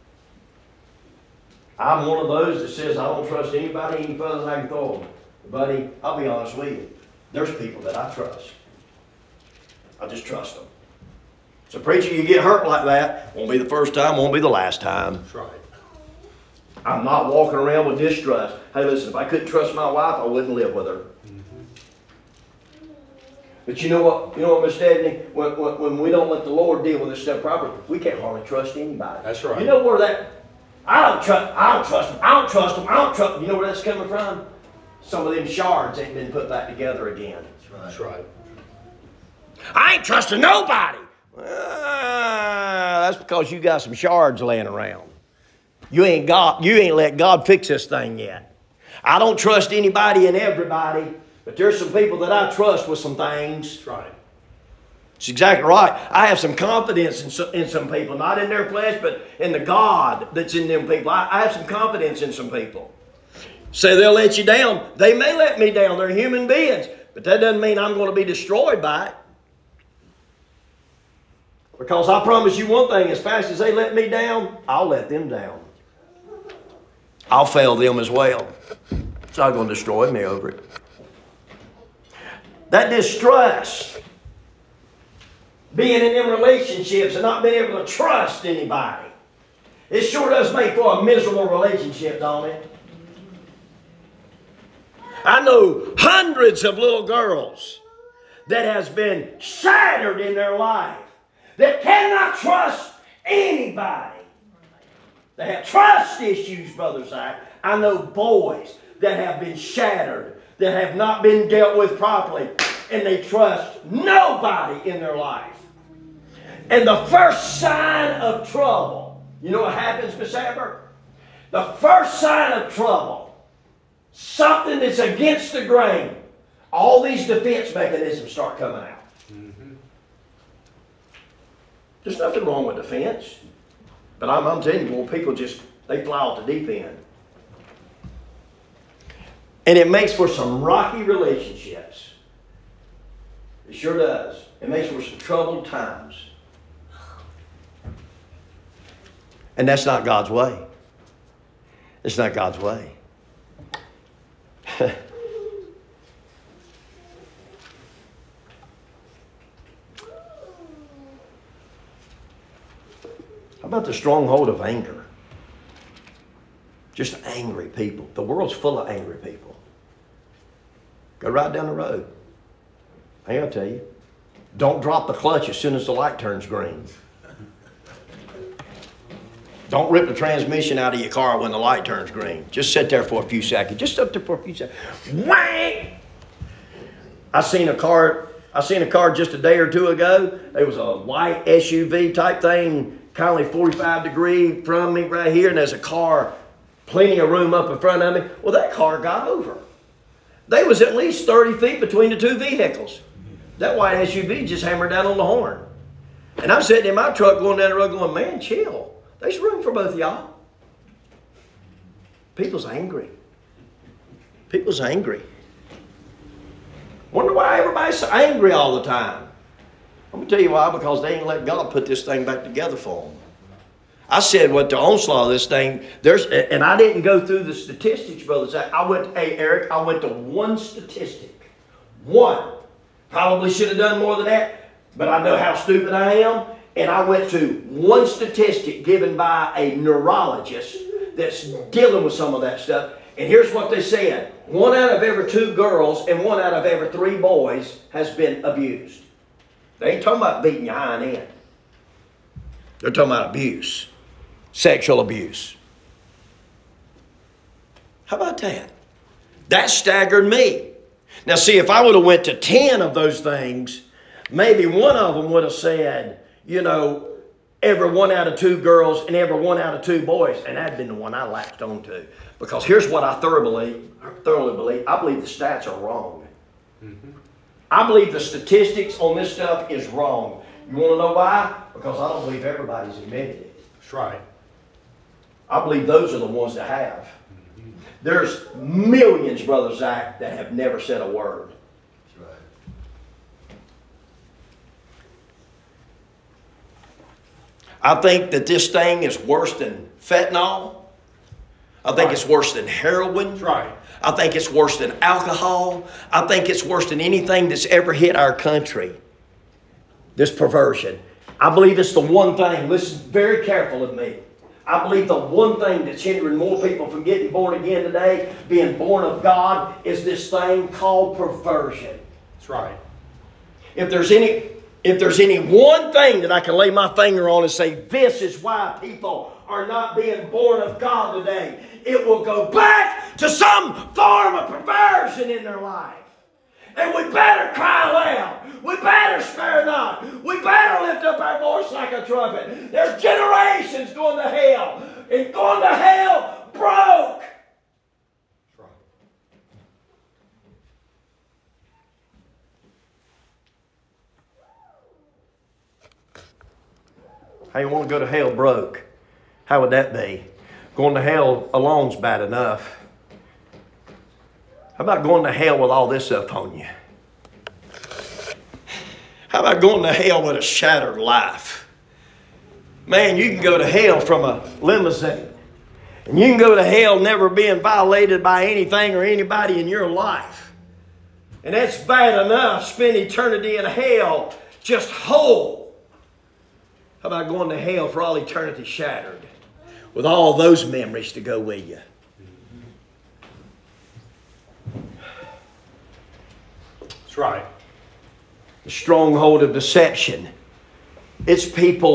I'm one of those that says I don't trust anybody any further than I can throw them. Buddy, I'll be honest with you. There's people that I trust. I just trust them. So preacher, you get hurt like that, won't be the first time, won't be the last time. That's right. I'm not walking around with distrust. Hey, listen, if I couldn't trust my wife, I wouldn't live with her. Mm-hmm. But you know what, Miss Stephanie? When we don't let the Lord deal with this stuff properly, we can't hardly trust anybody. That's right. You know where that, I don't trust them. You know where that's coming from? Some of them shards ain't been put back together again. That's right. I ain't trusting nobody. That's because you got some shards laying around. You ain't let God fix this thing yet. I don't trust anybody and everybody, but there's some people that I trust with some things. That's right. It's exactly right. I have some confidence in some people, not in their flesh, but in the God that's in them people. I have some confidence in some people. Say they'll let you down. They may let me down. They're human beings. But that doesn't mean I'm going to be destroyed by it. Because I promise you one thing, as fast as they let me down, I'll let them down. I'll fail them as well. It's not going to destroy me over it. That distrust, being in them relationships and not being able to trust anybody, it sure does make for a miserable relationship, don't it? I know hundreds of little girls that has been shattered in their life, that cannot trust anybody. They have trust issues, Brother Zach. I know boys that have been shattered, that have not been dealt with properly, and they trust nobody in their life. And the first sign of trouble, you know what happens, Miss Amber? The first sign of trouble, something that's against the grain, all these defense mechanisms start coming out. Mm-hmm. There's nothing wrong with offense. But I'm telling you, well, people just, they fly off the deep end. And it makes for some rocky relationships. It sure does. It makes for some troubled times. And that's not God's way. It's not God's way. How about the stronghold of anger? Just angry people. The world's full of angry people. Go right down the road. I gotta tell you. Don't drop the clutch as soon as the light turns green. Don't rip the transmission out of your car when the light turns green. Just sit there for a few seconds. Just up there for a few seconds. Whang! I seen a car just a day or two ago. It was a white SUV type thing, kind of 45 degree from me right here, and there's a car, plenty of room up in front of me. Well, that car got over. They was at least 30 feet between the two vehicles. That white SUV just hammered down on the horn. And I'm sitting in my truck going down the road going, man, chill. There's room for both of y'all. People's angry. People's angry. Wonder why everybody's so angry all the time. I'm going to tell you why. Because they ain't let God put this thing back together for them. I said what the onslaught of this thing, and I didn't go through the statistics, brothers. Eric, I went to one statistic. One. Probably should have done more than that, but I know how stupid I am. And I went to one statistic given by a neurologist that's dealing with some of that stuff. And here's what they said. 1 out of every 2 girls and 1 out of every 3 boys has been abused. They ain't talking about beating your hind end. They're talking about abuse. Sexual abuse. How about that? That staggered me. Now see, if I would have went to 10 of those things, maybe one of them would have said, you know, every 1 out of 2 girls and every 1 out of 2 boys. And that'd been the one I latched on to. Because here's what I thoroughly believe. I believe the stats are wrong. Mm-hmm. I believe the statistics on this stuff is wrong. You want to know why? Because I don't believe everybody's admitted it. That's right. I believe those are the ones that have. Mm-hmm. There's millions, Brother Zach, that have never said a word. That's right. I think that this thing is worse than fentanyl. I think it's worse than heroin. That's right. I think it's worse than alcohol. I think it's worse than anything that's ever hit our country. This perversion. I believe it's the one thing, listen very careful of me. I believe the one thing that's hindering more people from getting born again today, being born of God, is this thing called perversion. That's right. If there's any one thing that I can lay my finger on and say, this is why people are not being born of God today, it will go back to some form of perversion in their life. And we better cry loud. We better spare not. We better lift up our voice like a trumpet. There's generations going to hell. And going to hell broke. That's right. How you want to go to hell broke? How would that be? Going to hell alone's bad enough. How about going to hell with all this stuff on you? How about going to hell with a shattered life? Man, you can go to hell from a limousine. And you can go to hell never being violated by anything or anybody in your life. And that's bad enough. Spend eternity in hell just whole. How about going to hell for all eternity shattered? With all those memories to go with you. That's right. The stronghold of deception. It's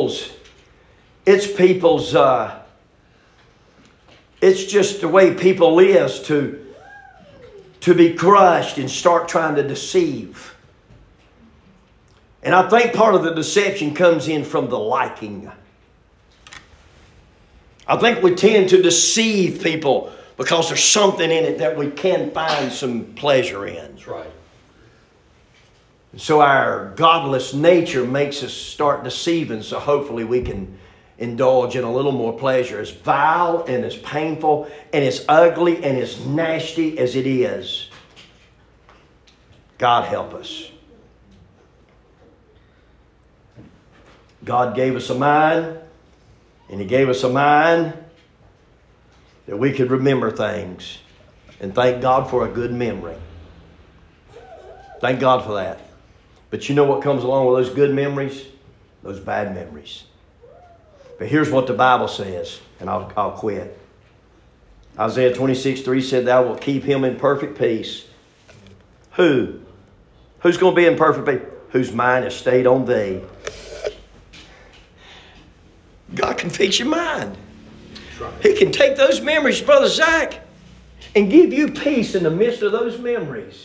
just the way people live to be crushed and start trying to deceive. And I think part of the deception comes in from the liking. I think we tend to deceive people because there's something in it that we can find some pleasure in. That's right. So our godless nature makes us start deceiving, so hopefully we can indulge in a little more pleasure. As vile and as painful and as ugly and as nasty as it is, God help us. God gave us a mind, and He gave us a mind that we could remember things. And thank God for a good memory. Thank God for that. But you know what comes along with those good memories? Those bad memories. But here's what the Bible says, and I'll quit. Isaiah 26:3 said, Thou wilt keep him in perfect peace. Who? Who's going to be in perfect peace? Whose mind is stayed on Thee. God can fix your mind. Right. He can take those memories, Brother Zach, and give you peace in the midst of those memories.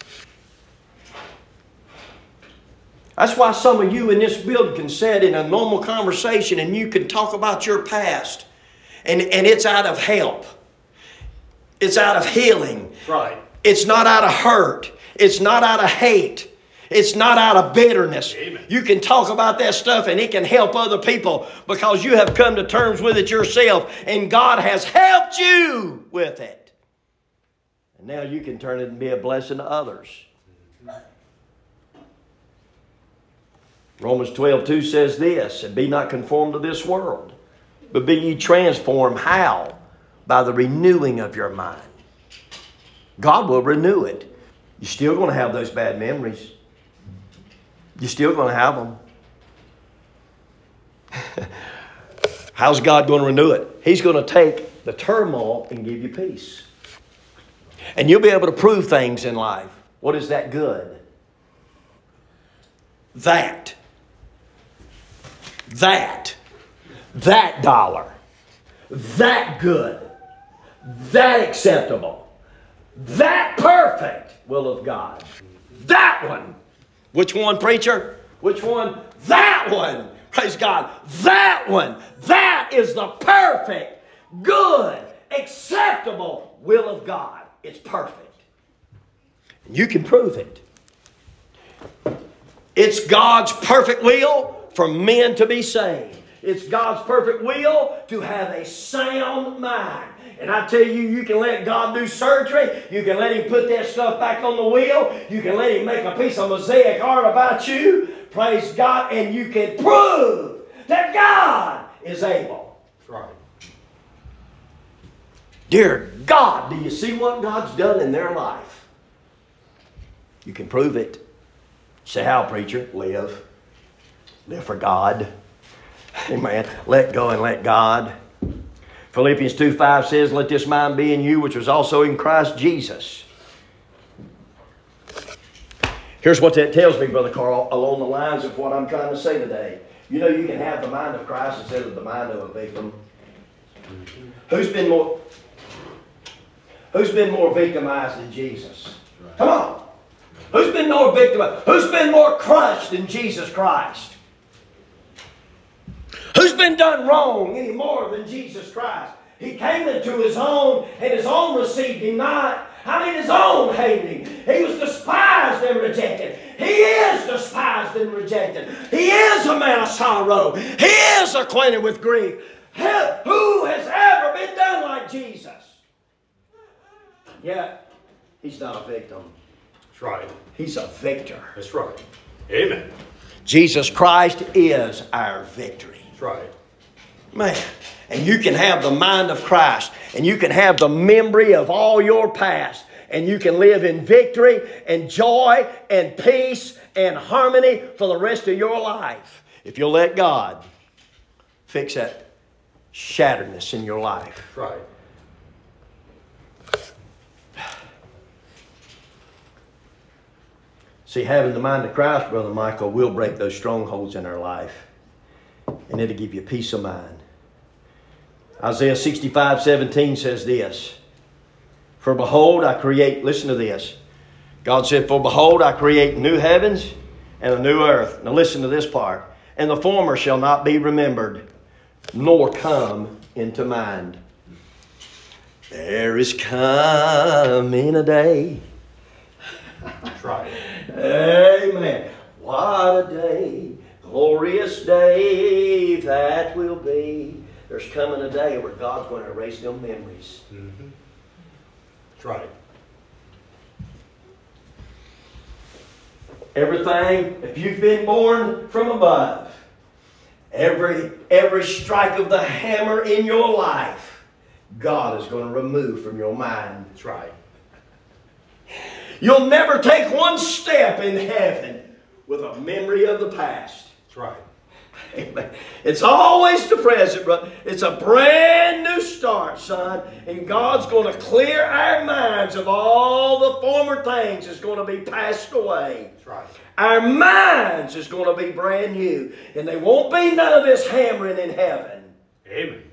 That's why some of you in this building can sit in a normal conversation and you can talk about your past. And it's out of help. It's out of healing. Right. It's not out of hurt. It's not out of hate. It's not out of bitterness. Amen. You can talk about that stuff and it can help other people because you have come to terms with it yourself and God has helped you with it. And now you can turn it and be a blessing to others. Romans 12:2 says this, and be not conformed to this world, but be ye transformed. How? By the renewing of your mind. God will renew it. You're still going to have those bad memories. You're still going to have them. How's God going to renew it? He's going to take the turmoil and give you peace. And you'll be able to prove things in life. What is that good? That dollar, that good, that acceptable, that perfect will of God. That one. Which one, preacher? Which one? That one. Praise God. That one. That is the perfect, good, acceptable will of God. It's perfect. You can prove it. It's God's perfect will for men to be saved. It's God's perfect will to have a sound mind. And I tell you, you can let God do surgery. You can let Him put that stuff back on the wheel. You can let Him make a piece of mosaic art about you. Praise God. And you can prove that God is able. Right. Dear God, do you see what God's done in their life? You can prove it. Say, how, preacher? Live. Live for God. Amen. Let go and let God. Philippians 2:5 says, let this mind be in you, which was also in Christ Jesus. Here's what that tells me, Brother Carl, along the lines of what I'm trying to say today. You know, you can have the mind of Christ instead of the mind of a victim. Who's been more victimized than Jesus? Come on. Who's been more victimized? Who's been more crushed than Jesus Christ? Who's been done wrong any more than Jesus Christ? He came into His own, and His own received Him not. I mean, His own hated Him. He was despised and rejected. He is despised and rejected. He is a man of sorrow. He is acquainted with grief. Who has ever been done like Jesus? Yet, He's not a victim. That's right. He's a victor. That's right. Amen. Jesus Christ is our victory. That's right. Man, and you can have the mind of Christ, and you can have the memory of all your past, and you can live in victory and joy and peace and harmony for the rest of your life if you'll let God fix that shatteredness in your life. That's right. See, having the mind of Christ, Brother Michael, will break those strongholds in our life, and it'll give you peace of mind. Isaiah 65:17 says this, for behold, I create, listen to this. God said, for behold, I create new heavens and a new earth. Now listen to this part. And the former shall not be remembered, nor come into mind. There is coming a day That's right. Amen. What a day, glorious day that will be. There's coming a day where God's going to erase them memories. Mm-hmm. That's right. Everything, if you've been born from above, every strike of the hammer in your life, God is going to remove from your mind. That's right. You'll never take one step in heaven with a memory of the past. That's right. Amen. It's always the present, brother. It's a brand new start, son. And God's going to clear our minds of all the former things that's going to be passed away. That's right. Our minds is going to be brand new. And there won't be none of this hammering in heaven. Amen.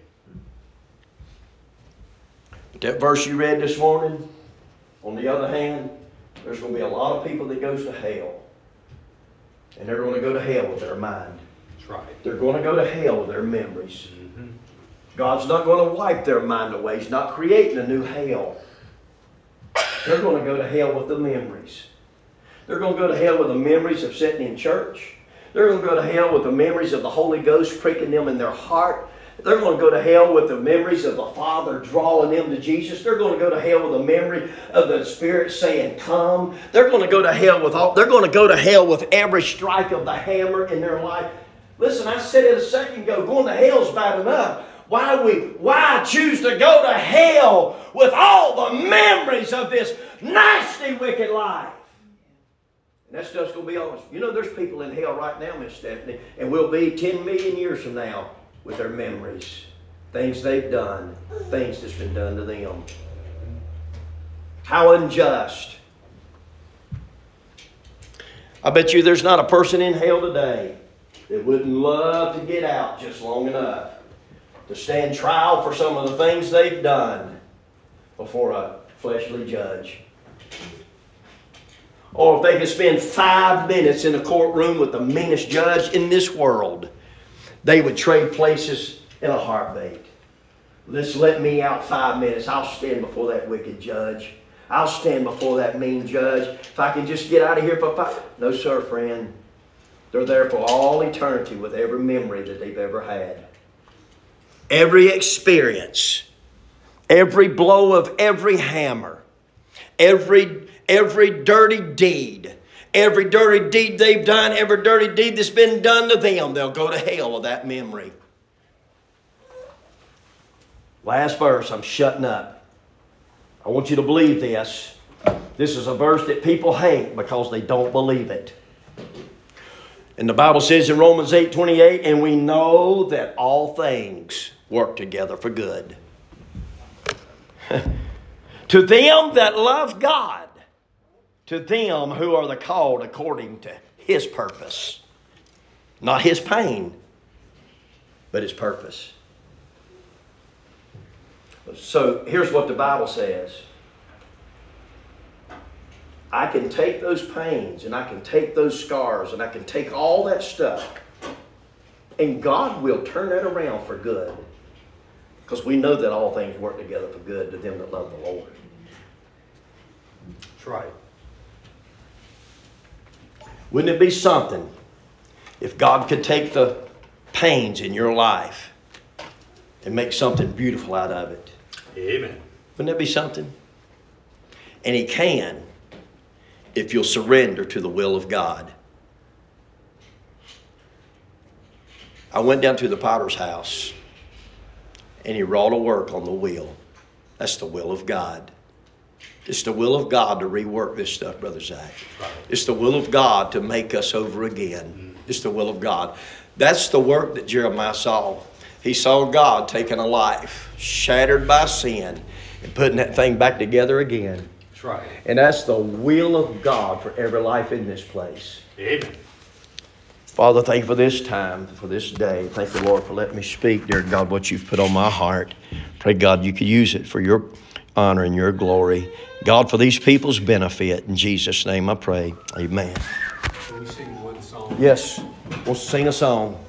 That verse you read this morning, on the other hand, there's going to be a lot of people that goes to hell. And they're going to go to hell with their mind. That's right. They're going to go to hell with their memories. Mm-hmm. God's not going to wipe their mind away. He's not creating a new hell. They're going to go to hell with the memories. They're going to go to hell with the memories of sitting in church. They're going to go to hell with the memories of the Holy Ghost pricking them in their heart. They're going to go to hell with the memories of the Father drawing them to Jesus. They're going to go to hell with the memory of the Spirit saying, "Come." They're going to go to hell with all. They're going to go to hell with every strike of the hammer in their life. Listen, I said it a second ago. Going to hell's bad enough. Why choose to go to hell with all the memories of this nasty, wicked life? And that's just going to be honest. You know, there's people in hell right now, Miss Stephanie, and will be 10 million years from now with their memories. Things they've done. Things that's been done to them. How unjust. I bet you there's not a person in hell today that wouldn't love to get out just long enough to stand trial for some of the things they've done before a fleshly judge. Or if they could spend 5 minutes in a courtroom with the meanest judge in this world, they would trade places in a heartbeat. Just let me out 5 minutes. I'll stand before that wicked judge. I'll stand before that mean judge. If I can just get out of here for 5... No, sir, friend. They're there for all eternity with every memory that they've ever had. Every experience. Every blow of every hammer. Every dirty deed. Every dirty deed they've done, every dirty deed that's been done to them, they'll go to hell with that memory. Last verse, I'm shutting up. I want you to believe this. This is a verse that people hate because they don't believe it. And the Bible says in Romans 8:28, and we know that all things work together for good. To them that love God, to them who are the called according to His purpose. Not His pain, but His purpose. So here's what the Bible says. I can take those pains and I can take those scars and I can take all that stuff and God will turn that around for good. Because we know that all things work together for good to them that love the Lord. That's right. Wouldn't it be something if God could take the pains in your life and make something beautiful out of it? Amen. Wouldn't that be something? And He can if you'll surrender to the will of God. I went down to the potter's house and he wrought a work on the wheel. That's the will of God. It's the will of God to rework this stuff, Brother Zach. Right. It's the will of God to make us over again. It's the will of God. That's the work that Jeremiah saw. He saw God taking a life shattered by sin and putting that thing back together again. That's right. And that's the will of God for every life in this place. Amen. Father, thank you for this time, for this day. Thank you, Lord, for letting me speak, dear God, what you've put on my heart. Pray, God, you could use it for your honor and your glory. God, for these people's benefit. In Jesus' name I pray. Amen. Can we sing one song? Yes, we'll sing a song.